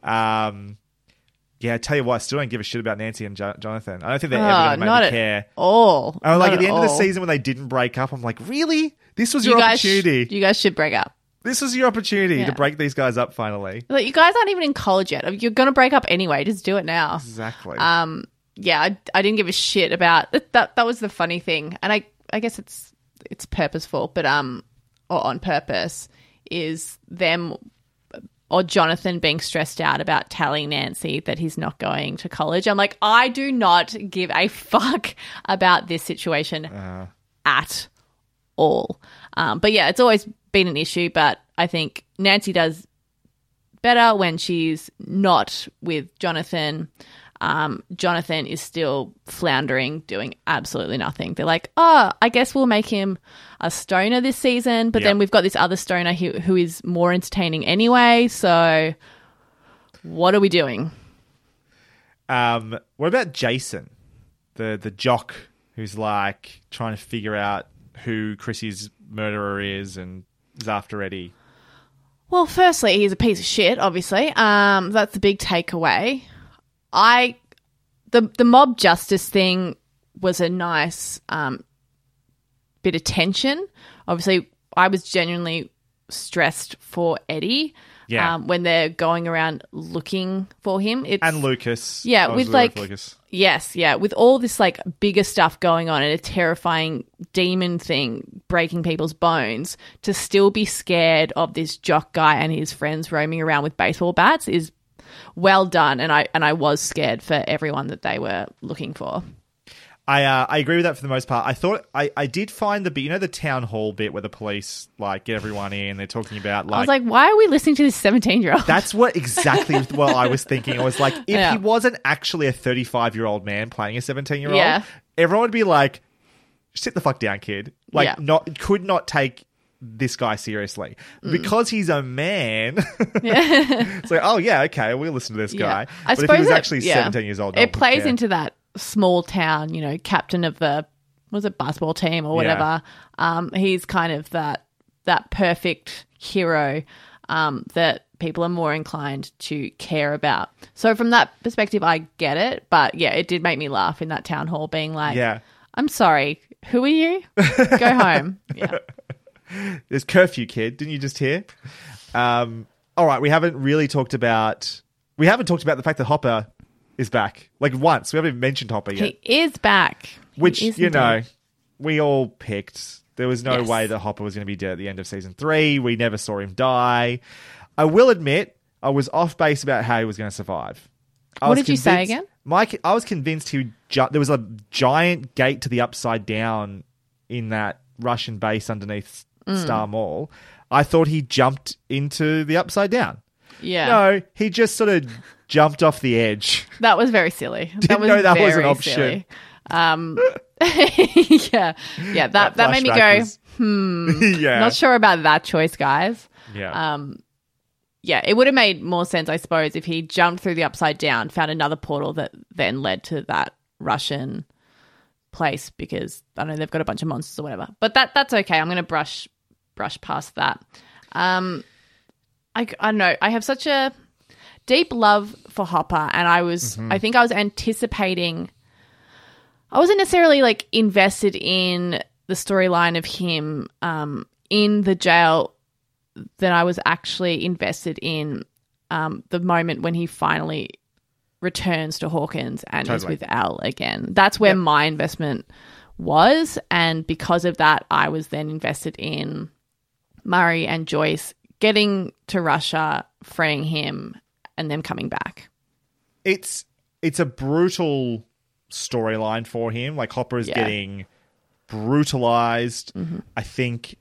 Yeah, I tell you what, I still don't give a shit about Nancy and Jonathan. I don't think they're ever going to make me care. All. And like at the end of the season when they didn't break up, I'm like, really? This was your opportunity. You guys should break up. This was your opportunity to break these guys up finally. Like, you guys aren't even in college yet. You're going to break up anyway. Just do it now. Exactly. Yeah, I didn't give a shit about that. That was the funny thing. And I guess it's purposeful, but or on purpose, is them or Jonathan being stressed out about telling Nancy that he's not going to college. I'm like, I do not give a fuck about this situation at all. But yeah, it's always been an issue, but I think Nancy does better when she's not with Jonathan. Jonathan is still floundering, doing absolutely nothing. They're like, I guess we'll make him a stoner this season, but then we've got this other stoner who is more entertaining anyway, so what are we doing? What about Jason, the jock who's like trying to figure out who Chrissy's murderer is and is after Eddie? Well, firstly, he's a piece of shit, obviously. That's the big takeaway. The mob justice thing was a nice bit of tension. Obviously, I was genuinely stressed for Eddie when they're going around looking for him. And Lucas. Yeah, with like Lucas. Yes, yeah, with all this like bigger stuff going on and a terrifying demon thing breaking people's bones, to still be scared of this jock guy and his friends roaming around with baseball bats is well done, and I was scared for everyone that they were looking for. I agree with that for the most part. I thought I did find the town hall bit where the police like get everyone in. They're talking about like, I was like, why are we listening to this 17-year-old? That's what exactly what I was thinking. I was like, if he wasn't actually a 35-year-old man playing a 17-year-old, everyone would be like, sit the fuck down, kid. Like, could not take this guy seriously because he's a man. It's like, oh yeah, okay, we'll listen to this guy. I but suppose if he was actually 17 years old, it plays into that small town, captain of the basketball team or whatever. He's kind of that perfect hero that people are more inclined to care about. So from that perspective, I get it. But yeah, it did make me laugh in that town hall, being like, I'm sorry, who are you? Go home. Yeah. There's curfew, kid. Didn't you just hear? All right, we haven't talked about the fact that Hopper is back. Like once. We haven't even mentioned Hopper yet. He is back. Which, we all picked. There was no way that Hopper was going to be dead at the end of season 3. We never saw him die. I will admit, I was off base about how he was going to survive. What did you say again? Mike, I was convinced there was a giant gate to the Upside Down in that Russian base underneath Star Mall. I thought he jumped into the Upside Down. Yeah. No, he just sort of jumped off the edge. That was very silly. Didn't know that was an option. That made me go, not sure about that choice, guys. It would have made more sense, I suppose, if he jumped through the Upside Down, found another portal that then led to that Russian place, because I don't know, they've got a bunch of monsters or whatever. But that's okay. I'm going to brush past that. I don't know. I have such a deep love for Hopper, and I think I was anticipating. I wasn't necessarily like invested in the storyline of him in the jail. Than I was actually invested in the moment when he finally returns to Hawkins and is with Al again. That's where my investment was, and because of that, I was then invested in Murray and Joyce getting to Russia, freeing him, and them coming back. It's a brutal storyline for him. Like, Hopper is getting brutalized. I think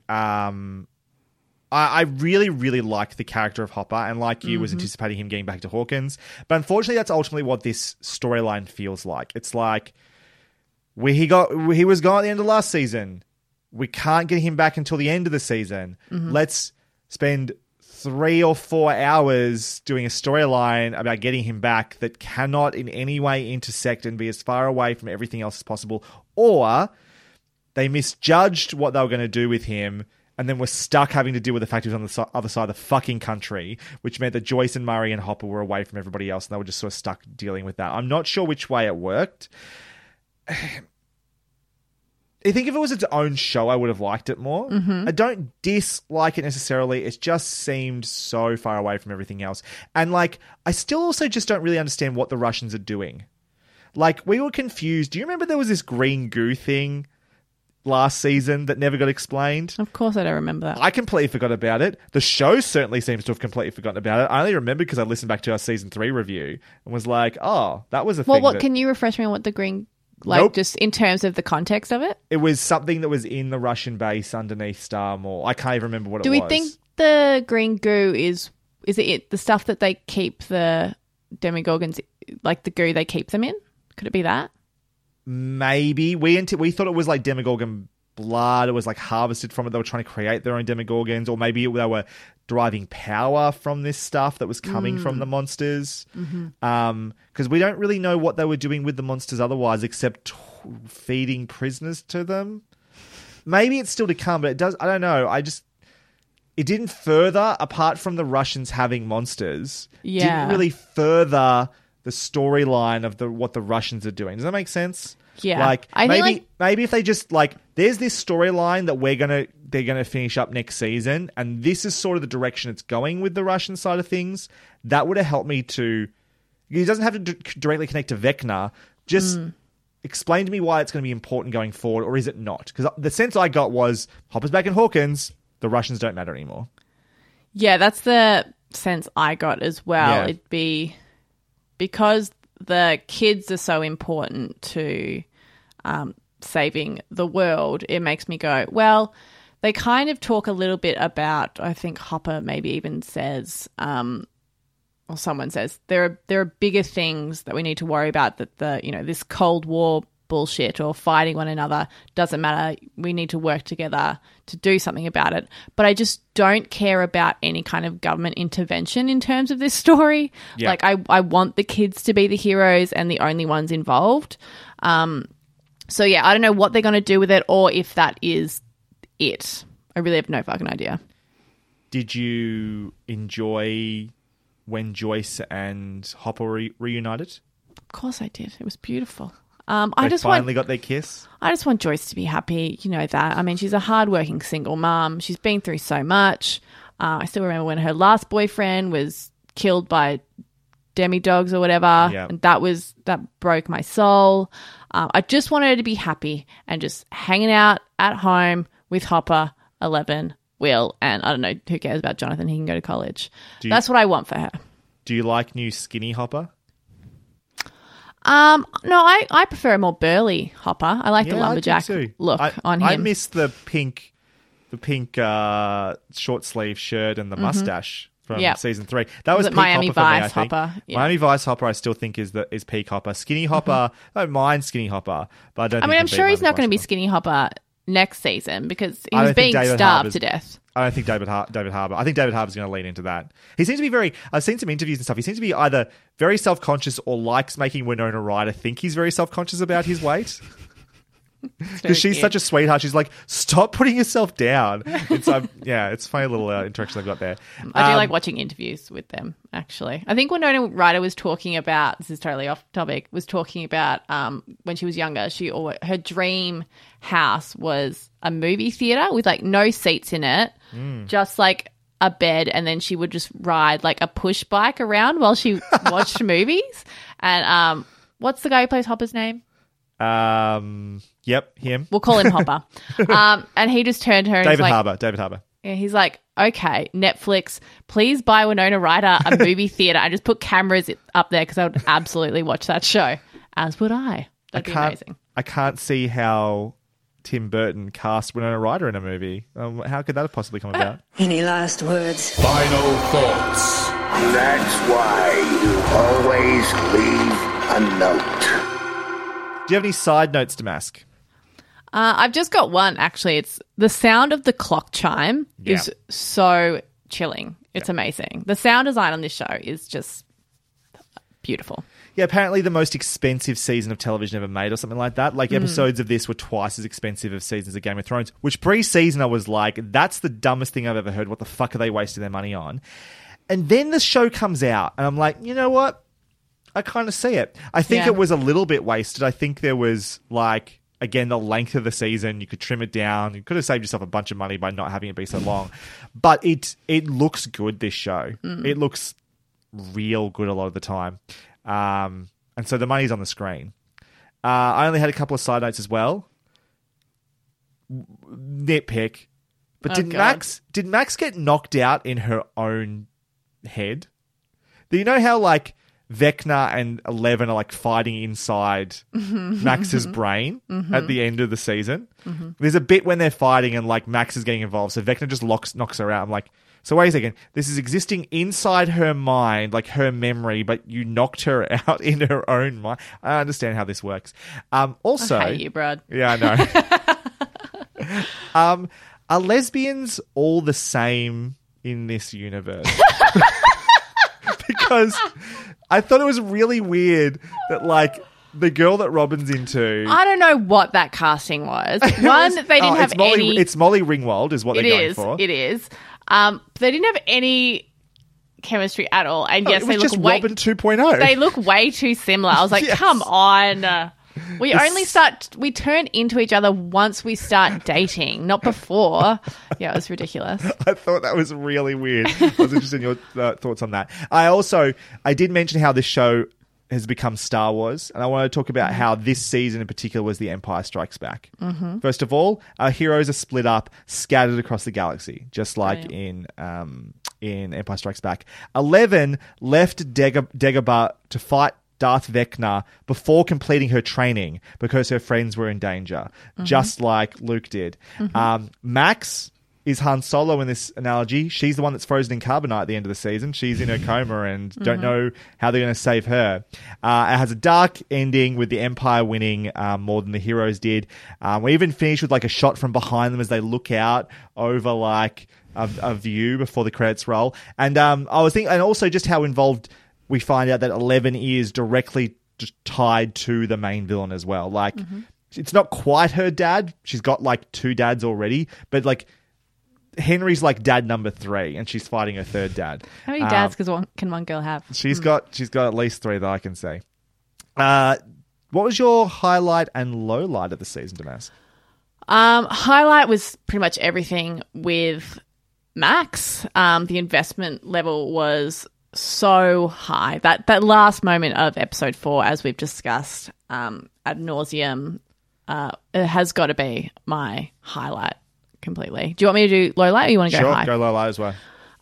I really, really liked the character of Hopper, and like you, was anticipating him getting back to Hawkins. But unfortunately, that's ultimately what this storyline feels like. It's like he was gone at the end of last season. We can't get him back until the end of the season. Let's spend 3 or 4 hours doing a storyline about getting him back that cannot in any way intersect and be as far away from everything else as possible. Or they misjudged what they were going to do with him, and then we're stuck having to deal with the fact he was on the other side of the fucking country, which meant that Joyce and Murray and Hopper were away from everybody else, and they were just sort of stuck dealing with that. I'm not sure which way it worked. I think if it was its own show, I would have liked it more. I don't dislike it necessarily. It just seemed so far away from everything else. And, like, I still also just don't really understand what the Russians are doing. Like, we were confused. Do you remember there was this green goo thing last season that never got explained? Of course I don't remember that. I completely forgot about it. The show certainly seems to have completely forgotten about it. I only remember because I listened back to our season 3 review and was like, oh, that was a thing. Well, can you refresh me on what the green... Like, just in terms of the context of it? It was something that was in the Russian base underneath Star Mall. I can't even remember what it was. Do we think the green goo is it the stuff that they keep the Demogorgons, like the goo they keep them in? Could it be that? Maybe. We thought it was like Demogorgon blood. It was like harvested from it. They were trying to create their own Demogorgons, or maybe they were deriving power from this stuff that was coming from the monsters. Because we don't really know what they were doing with the monsters otherwise, except feeding prisoners to them. Maybe it's still to come, but it does. I don't know. It didn't further, apart from the Russians having monsters. Didn't really further the storyline of what the Russians are doing. Does that make sense? Yeah. Like, maybe if they just, like, there's this storyline that they're gonna finish up next season, and this is sort of the direction it's going with the Russian side of things. That would have helped me to. It doesn't have to directly connect to Vecna. Just explain to me why it's going to be important going forward, or is it not? Because the sense I got was Hopper's back in Hawkins. The Russians don't matter anymore. Yeah, that's the sense I got as well. Yeah. It'd be because the kids are so important to saving the world. It makes me go, well, they kind of talk a little bit about, I think Hopper maybe even says, or someone says, there are bigger things that we need to worry about, that this Cold War bullshit or fighting one another doesn't matter. We need to work together to do something about it. But I just don't care about any kind of government intervention in terms of this story. Yeah. Like, I want the kids to be the heroes and the only ones involved. So yeah, I don't know what they're going to do with it, or if that is it. I really have no fucking idea. Did you enjoy when Joyce and Hopper reunited? Of course I did. It was beautiful. They finally got their kiss. I just want Joyce to be happy. You know that. I mean, she's a hardworking single mom. She's been through so much. I still remember when her last boyfriend was killed by demi-dogs or whatever. Yeah. And that broke my soul. I just wanted her to be happy and just hanging out at home with Hopper, 11, Will, and I don't know, who cares about Jonathan? He can go to college. That's what I want for her. Do you like new skinny Hopper? No, I prefer a more burly Hopper. I like the lumberjack look on him. I miss the pink short sleeve shirt and the mustache from season 3. That was peak Miami Hopper for me, I Vice think. Hopper. Yeah. Miami Vice Hopper, I still think is peak Hopper. Skinny Hopper, I don't mind Skinny Hopper, but I don't. I'm sure he's not going to be Skinny Hopper next season because he's being starved to death. I don't think David Harbour. I think David Harbour's going to lean into that. He seems to be I've seen some interviews and stuff. He seems to be either very self-conscious or likes making Winona Ryder think he's very self-conscious about his weight. Because she's such a sweetheart. She's like, stop putting yourself down. It's it's a funny little interaction I've got there. I do like watching interviews with them, actually. I think Winona Ryder was talking about, this is totally off topic, was talking about when she was younger, her dream house was a movie theater with like no seats in it, just like a bed, and then she would just ride like a push bike around while she watched movies. And what's the guy who plays Hopper's name? Yep, him. We'll call him Hopper. And he just turned to her and David like, Harbour. David Harbour. Yeah, he's like, okay, Netflix, please buy Winona Ryder a movie theater and just put cameras up there because I would absolutely watch that show. As would I. That'd be amazing. I can't see how Tim Burton cast Winona Ryder in a movie. How could that have possibly come about? Any last words? Final thoughts. That's why you always leave a note. Do you have any side notes, Damask? I've just got one, actually. It's the sound of the clock chime is so chilling. It's amazing. The sound design on this show is just beautiful. Yeah, apparently the most expensive season of television ever made or something like that. Like episodes of this were twice as expensive as seasons of Game of Thrones, which pre-season I was like, that's the dumbest thing I've ever heard. What the fuck are they wasting their money on? And then the show comes out and I'm like, you know what? I kind of see it. I think it was a little bit wasted. I think there was like, again, the length of the season. You could trim it down. You could have saved yourself a bunch of money by not having it be so long. But it looks good, this show. It looks real good a lot of the time. And so the money's on the screen. I only had a couple of side notes as well. Nitpick. But did Max get knocked out in her own head? Do you know how like Vecna and Eleven are like fighting inside Max's brain at the end of the season? There's a bit when they're fighting and like Max is getting involved, so Vecna just knocks her out. I'm like, so wait a second, this is existing inside her mind, like her memory, but you knocked her out in her own mind. I understand how this works. Also, I hate you, Brad. Yeah, I know. Are lesbians all the same in this universe? Because I thought it was really weird that, like, the girl that Robin's into... I don't know what that casting was. One, they didn't have any... It's Molly Ringwald is what they're going for. It is. They didn't have any chemistry at all. And yes, they look Robin 2.0. They look way too similar. I was like, come on. We turn into each other once we start dating, not before. Yeah, it was ridiculous. I thought that was really weird. I was interested in your thoughts on that. I did mention how this show has become Star Wars, and I want to talk about how this season in particular was The Empire Strikes Back. First of all, our heroes are split up, scattered across the galaxy, just like in Empire Strikes Back. 11 left Dagobah to fight Darth Vecna before completing her training because her friends were in danger, just like Luke did. Max is Han Solo in this analogy. She's the one that's frozen in carbonite at the end of the season. She's in her coma and don't know how they're going to save her. It has a dark ending with the Empire winning more than the heroes did. We even finish with like a shot from behind them as they look out over like a view before the credits roll. And I was thinking, and also just how involved we find out that 11 is directly just tied to the main villain as well. Like, it's not quite her dad. She's got like 2 dads already, but like Henry's like dad number 3, and she's fighting her 3rd dad. How many dads can one girl have? She's got at least 3 that I can say. What was your highlight and low light of the season, Damask? Highlight was pretty much everything with Max. The investment level was so high. That last moment of episode 4, as we've discussed ad nauseum, it has got to be my highlight completely. Do you want me to do low light, or you want to go high? Sure, go low light as well.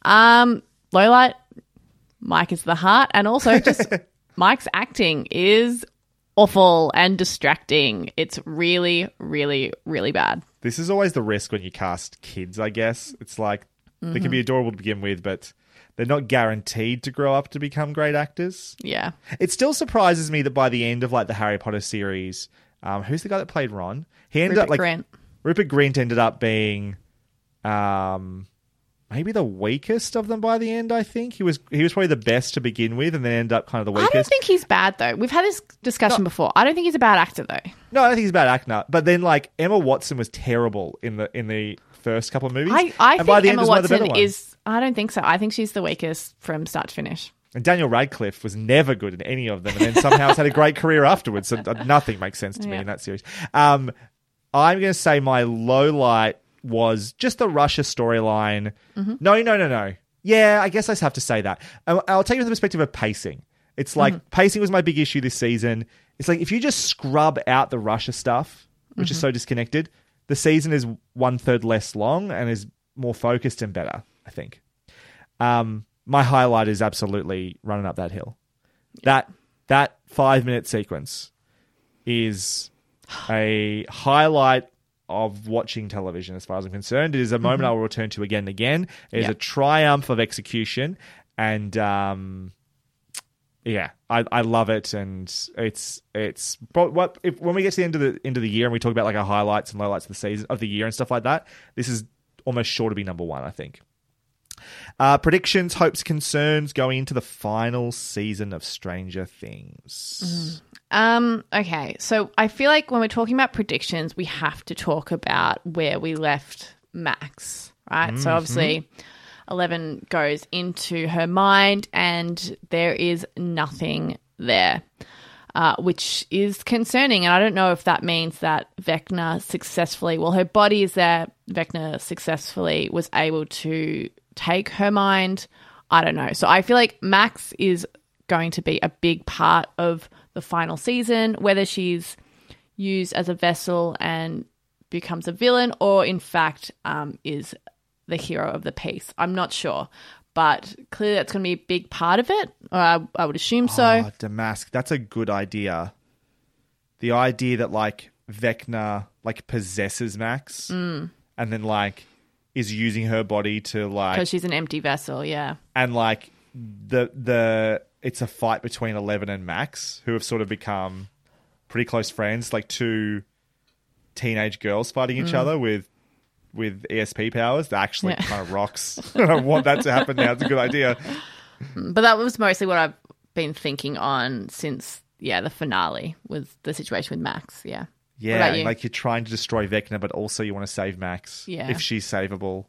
Low light, Mike is the heart, and also just Mike's acting is awful and distracting. It's really, really, really bad. This is always the risk when you cast kids, I guess. It's like they can be adorable to begin with, but they're not guaranteed to grow up to become great actors. Yeah. It still surprises me that by the end of like the Harry Potter series, who's the guy that played Ron? He ended up like Grant. Rupert Grint ended up being maybe the weakest of them by the end, I think. He was probably the best to begin with and then ended up kind of the weakest. I don't think he's bad, though. We've had this discussion before. I don't think he's a bad actor, though. No, I don't think he's a bad actor. But then, like, Emma Watson was terrible in the first couple of movies. I think Emma Watson is... I don't think so. I think she's the weakest from start to finish. And Daniel Radcliffe was never good in any of them, and then somehow has had a great career afterwards. So nothing makes sense to me in that series. I'm going to say my low light was just the Russia storyline. Mm-hmm. No. Yeah, I guess I have to say that. I'll take it from the perspective of pacing. It's like pacing was my big issue this season. It's like if you just scrub out the Russia stuff, which is so disconnected, the season is 1/3 less long and is more focused and better, I think. My highlight is absolutely running up that hill. That 5-minute sequence is a highlight of watching television as far as I'm concerned. It is a moment I will return to again and again. It is a triumph of execution. And I love it. And it's when we get to the end of the year and we talk about like our highlights and lowlights of the season of the year and stuff like that, this is almost sure to be number one, I think. Predictions, hopes, concerns going into the final season of Stranger Things. Okay, so I feel like when we're talking about predictions, we have to talk about where we left Max, right? So obviously 11 goes into her mind and there is nothing there, which is concerning. And I don't know if that means that Vecna successfully, well, her body is there, Vecna successfully was able to take her mind. I don't know. So I feel like Max is going to be a big part of the final season, whether she's used as a vessel and becomes a villain or in fact is the hero of the piece. I'm not sure, but clearly that's going to be a big part of it. I would assume so. Oh, Damask, that's a good idea. The idea that like Vecna like possesses Max and then like is using her body to like... Because she's an empty vessel, yeah. And like it's a fight between 11 and Max, who have sort of become pretty close friends, like two teenage girls fighting each other with ESP powers. That actually kind of rocks. I want that to happen now. It's a good idea. But that was mostly what I've been thinking on since, the finale was the situation with Max, yeah. Yeah, like you're trying to destroy Vecna, but also you want to save Max if she's savable.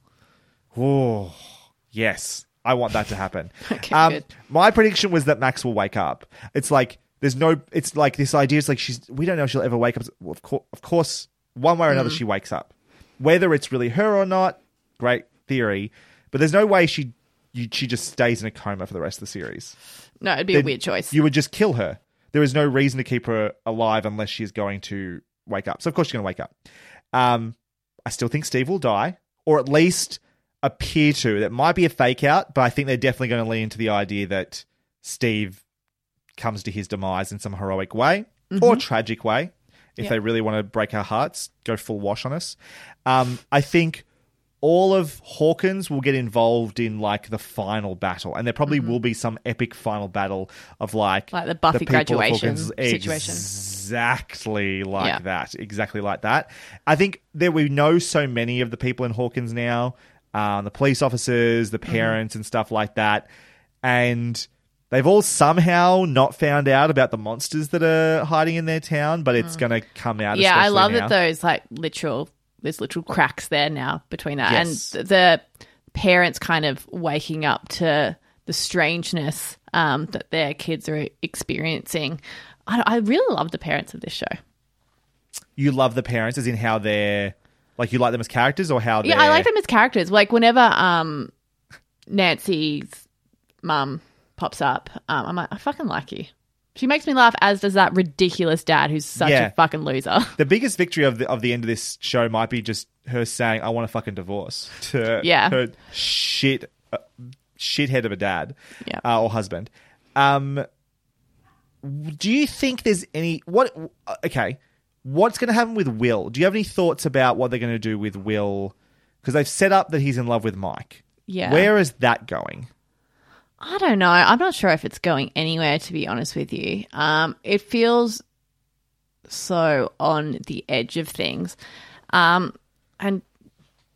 Oh, yes. I want that to happen. Okay, good. My prediction was that Max will wake up. It's like it's like this idea is like we don't know if she'll ever wake up. Well, of course, one way or another she wakes up. Whether it's really her or not, great theory, but there's no way she just stays in a coma for the rest of the series. No, it'd be a weird choice. You would just kill her. There is no reason to keep her alive unless she's going to wake up. So of course she's going to wake up. I still think Steve will die, or at least appear to. That might be a fake out, but I think they're definitely going to lean into the idea that Steve comes to his demise in some heroic way or tragic way. If they really want to break our hearts, go full wash on us. I think all of Hawkins will get involved in like the final battle, and there probably will be some epic final battle of like the Buffy graduation situation. Exactly like that. Exactly like that. I think that we know so many of the people in Hawkins now, the police officers, the parents and stuff like that, and they've all somehow not found out about the monsters that are hiding in their town, but it's going to come out. Yeah, I love now. that there's literal cracks there now between that. Yes. And the parents kind of waking up to the strangeness that their kids are experiencing. I really love the parents of this show. You love the parents as in how they're... Like, you like them as characters or how they're... Yeah, I like them as characters. Like, whenever Nancy's mum pops up, I'm like, I fucking like you. She makes me laugh, as does that ridiculous dad who's such a fucking loser. The biggest victory of the end of this show might be just her saying, I want a fucking divorce to her shithead of a dad or husband. Do you think there's any... What's going to happen with Will? Do you have any thoughts about what they're going to do with Will? Because they've set up that he's in love with Mike. Yeah. Where is that going? I don't know. I'm not sure if it's going anywhere, to be honest with you. It feels so on the edge of things. And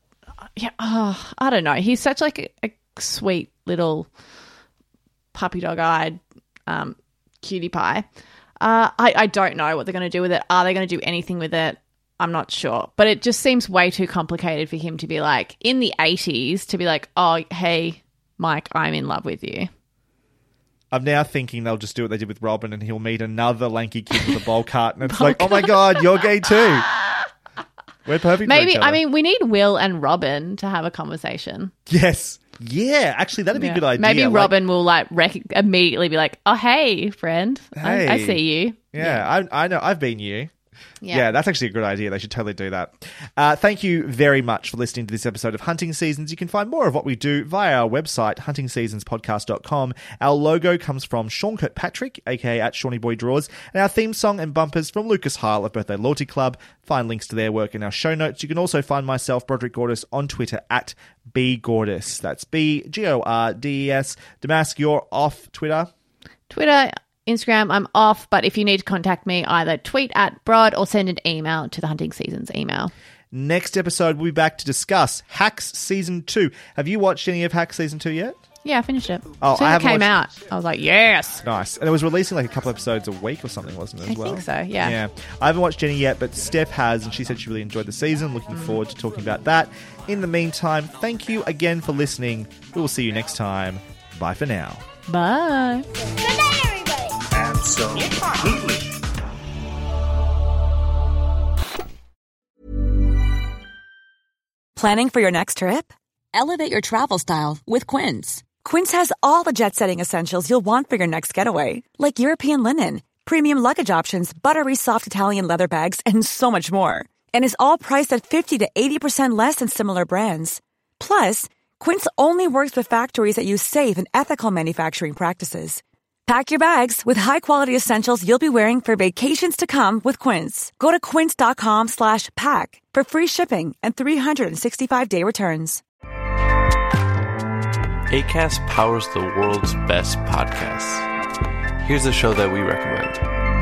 yeah, I don't know. He's such like a sweet little puppy dog-eyed cutie pie. I don't know what they're going to do with it. Are they going to do anything with it? I'm not sure. But it just seems way too complicated for him to be like, in the 80s, to be like, oh, hey, Mike, I'm in love with you. I'm now thinking they'll just do what they did with Robin and he'll meet another lanky kid with a bowl cut. And it's like, oh my God, you're gay too. We're perfect for each other. I mean, we need Will and Robin to have a conversation. Yes. Yeah, actually, that'd be a good idea. Maybe Robin will immediately be like, "Oh, hey, friend, hey. I see you." Yeah, I know. I've been you. Yeah, that's actually a good idea. They should totally do that. Thank you very much for listening to this episode of Hunting Seasons. You can find more of what we do via our website, huntingseasonspodcast.com. Our logo comes from Sean Kirkpatrick, aka at Shawnee Boy Draws, and our theme song and bumpers from Lucas Heil of Birthday Loyalty Club. Find links to their work in our show notes. You can also find myself, Broderick Gordis, on Twitter at bgordis. That's BGORDES. Damask, you're off Twitter. Instagram, I'm off, but if you need to contact me, either tweet at Brod or send an email to the Hunting Seasons email. Next episode, we'll be back to discuss Hacks Season 2. Have you watched any of Hacks Season 2 yet? Yeah, I finished it. Oh, as soon as it came out, I was like, yes. Nice. And it was releasing like a couple episodes a week or something, wasn't it, as well? I think so, yeah. Yeah. I haven't watched Jenny yet, but Steph has, and she said she really enjoyed the season. Looking forward to talking about that. In the meantime, thank you again for listening. We will see you next time. Bye for now. Bye. Good night, everybody. Absolutely. Planning for your next trip? Elevate your travel style with Quince. Quince has all the jet-setting essentials you'll want for your next getaway, like European linen, premium luggage options, buttery soft Italian leather bags, and so much more. And is all priced at 50 to 80% less than similar brands. Plus, Quince only works with factories that use safe and ethical manufacturing practices. Pack your bags with high-quality essentials you'll be wearing for vacations to come with Quince. Go to quince.com/pack for free shipping and 365-day returns. Acast powers the world's best podcasts. Here's a show that we recommend.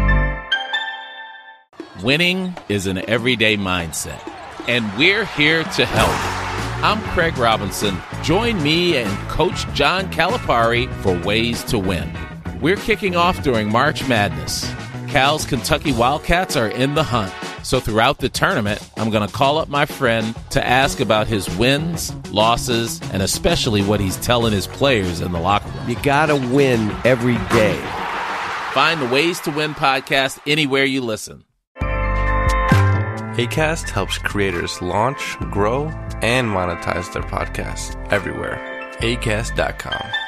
Winning is an everyday mindset, and we're here to help. I'm Craig Robinson. Join me and Coach John Calipari for Ways to Win. We're kicking off during March Madness. Cal's Kentucky Wildcats are in the hunt. So throughout the tournament, I'm going to call up my friend to ask about his wins, losses, and especially what he's telling his players in the locker room. You got to win every day. Find the Ways to Win podcast anywhere you listen. Acast helps creators launch, grow, and monetize their podcasts everywhere. Acast.com.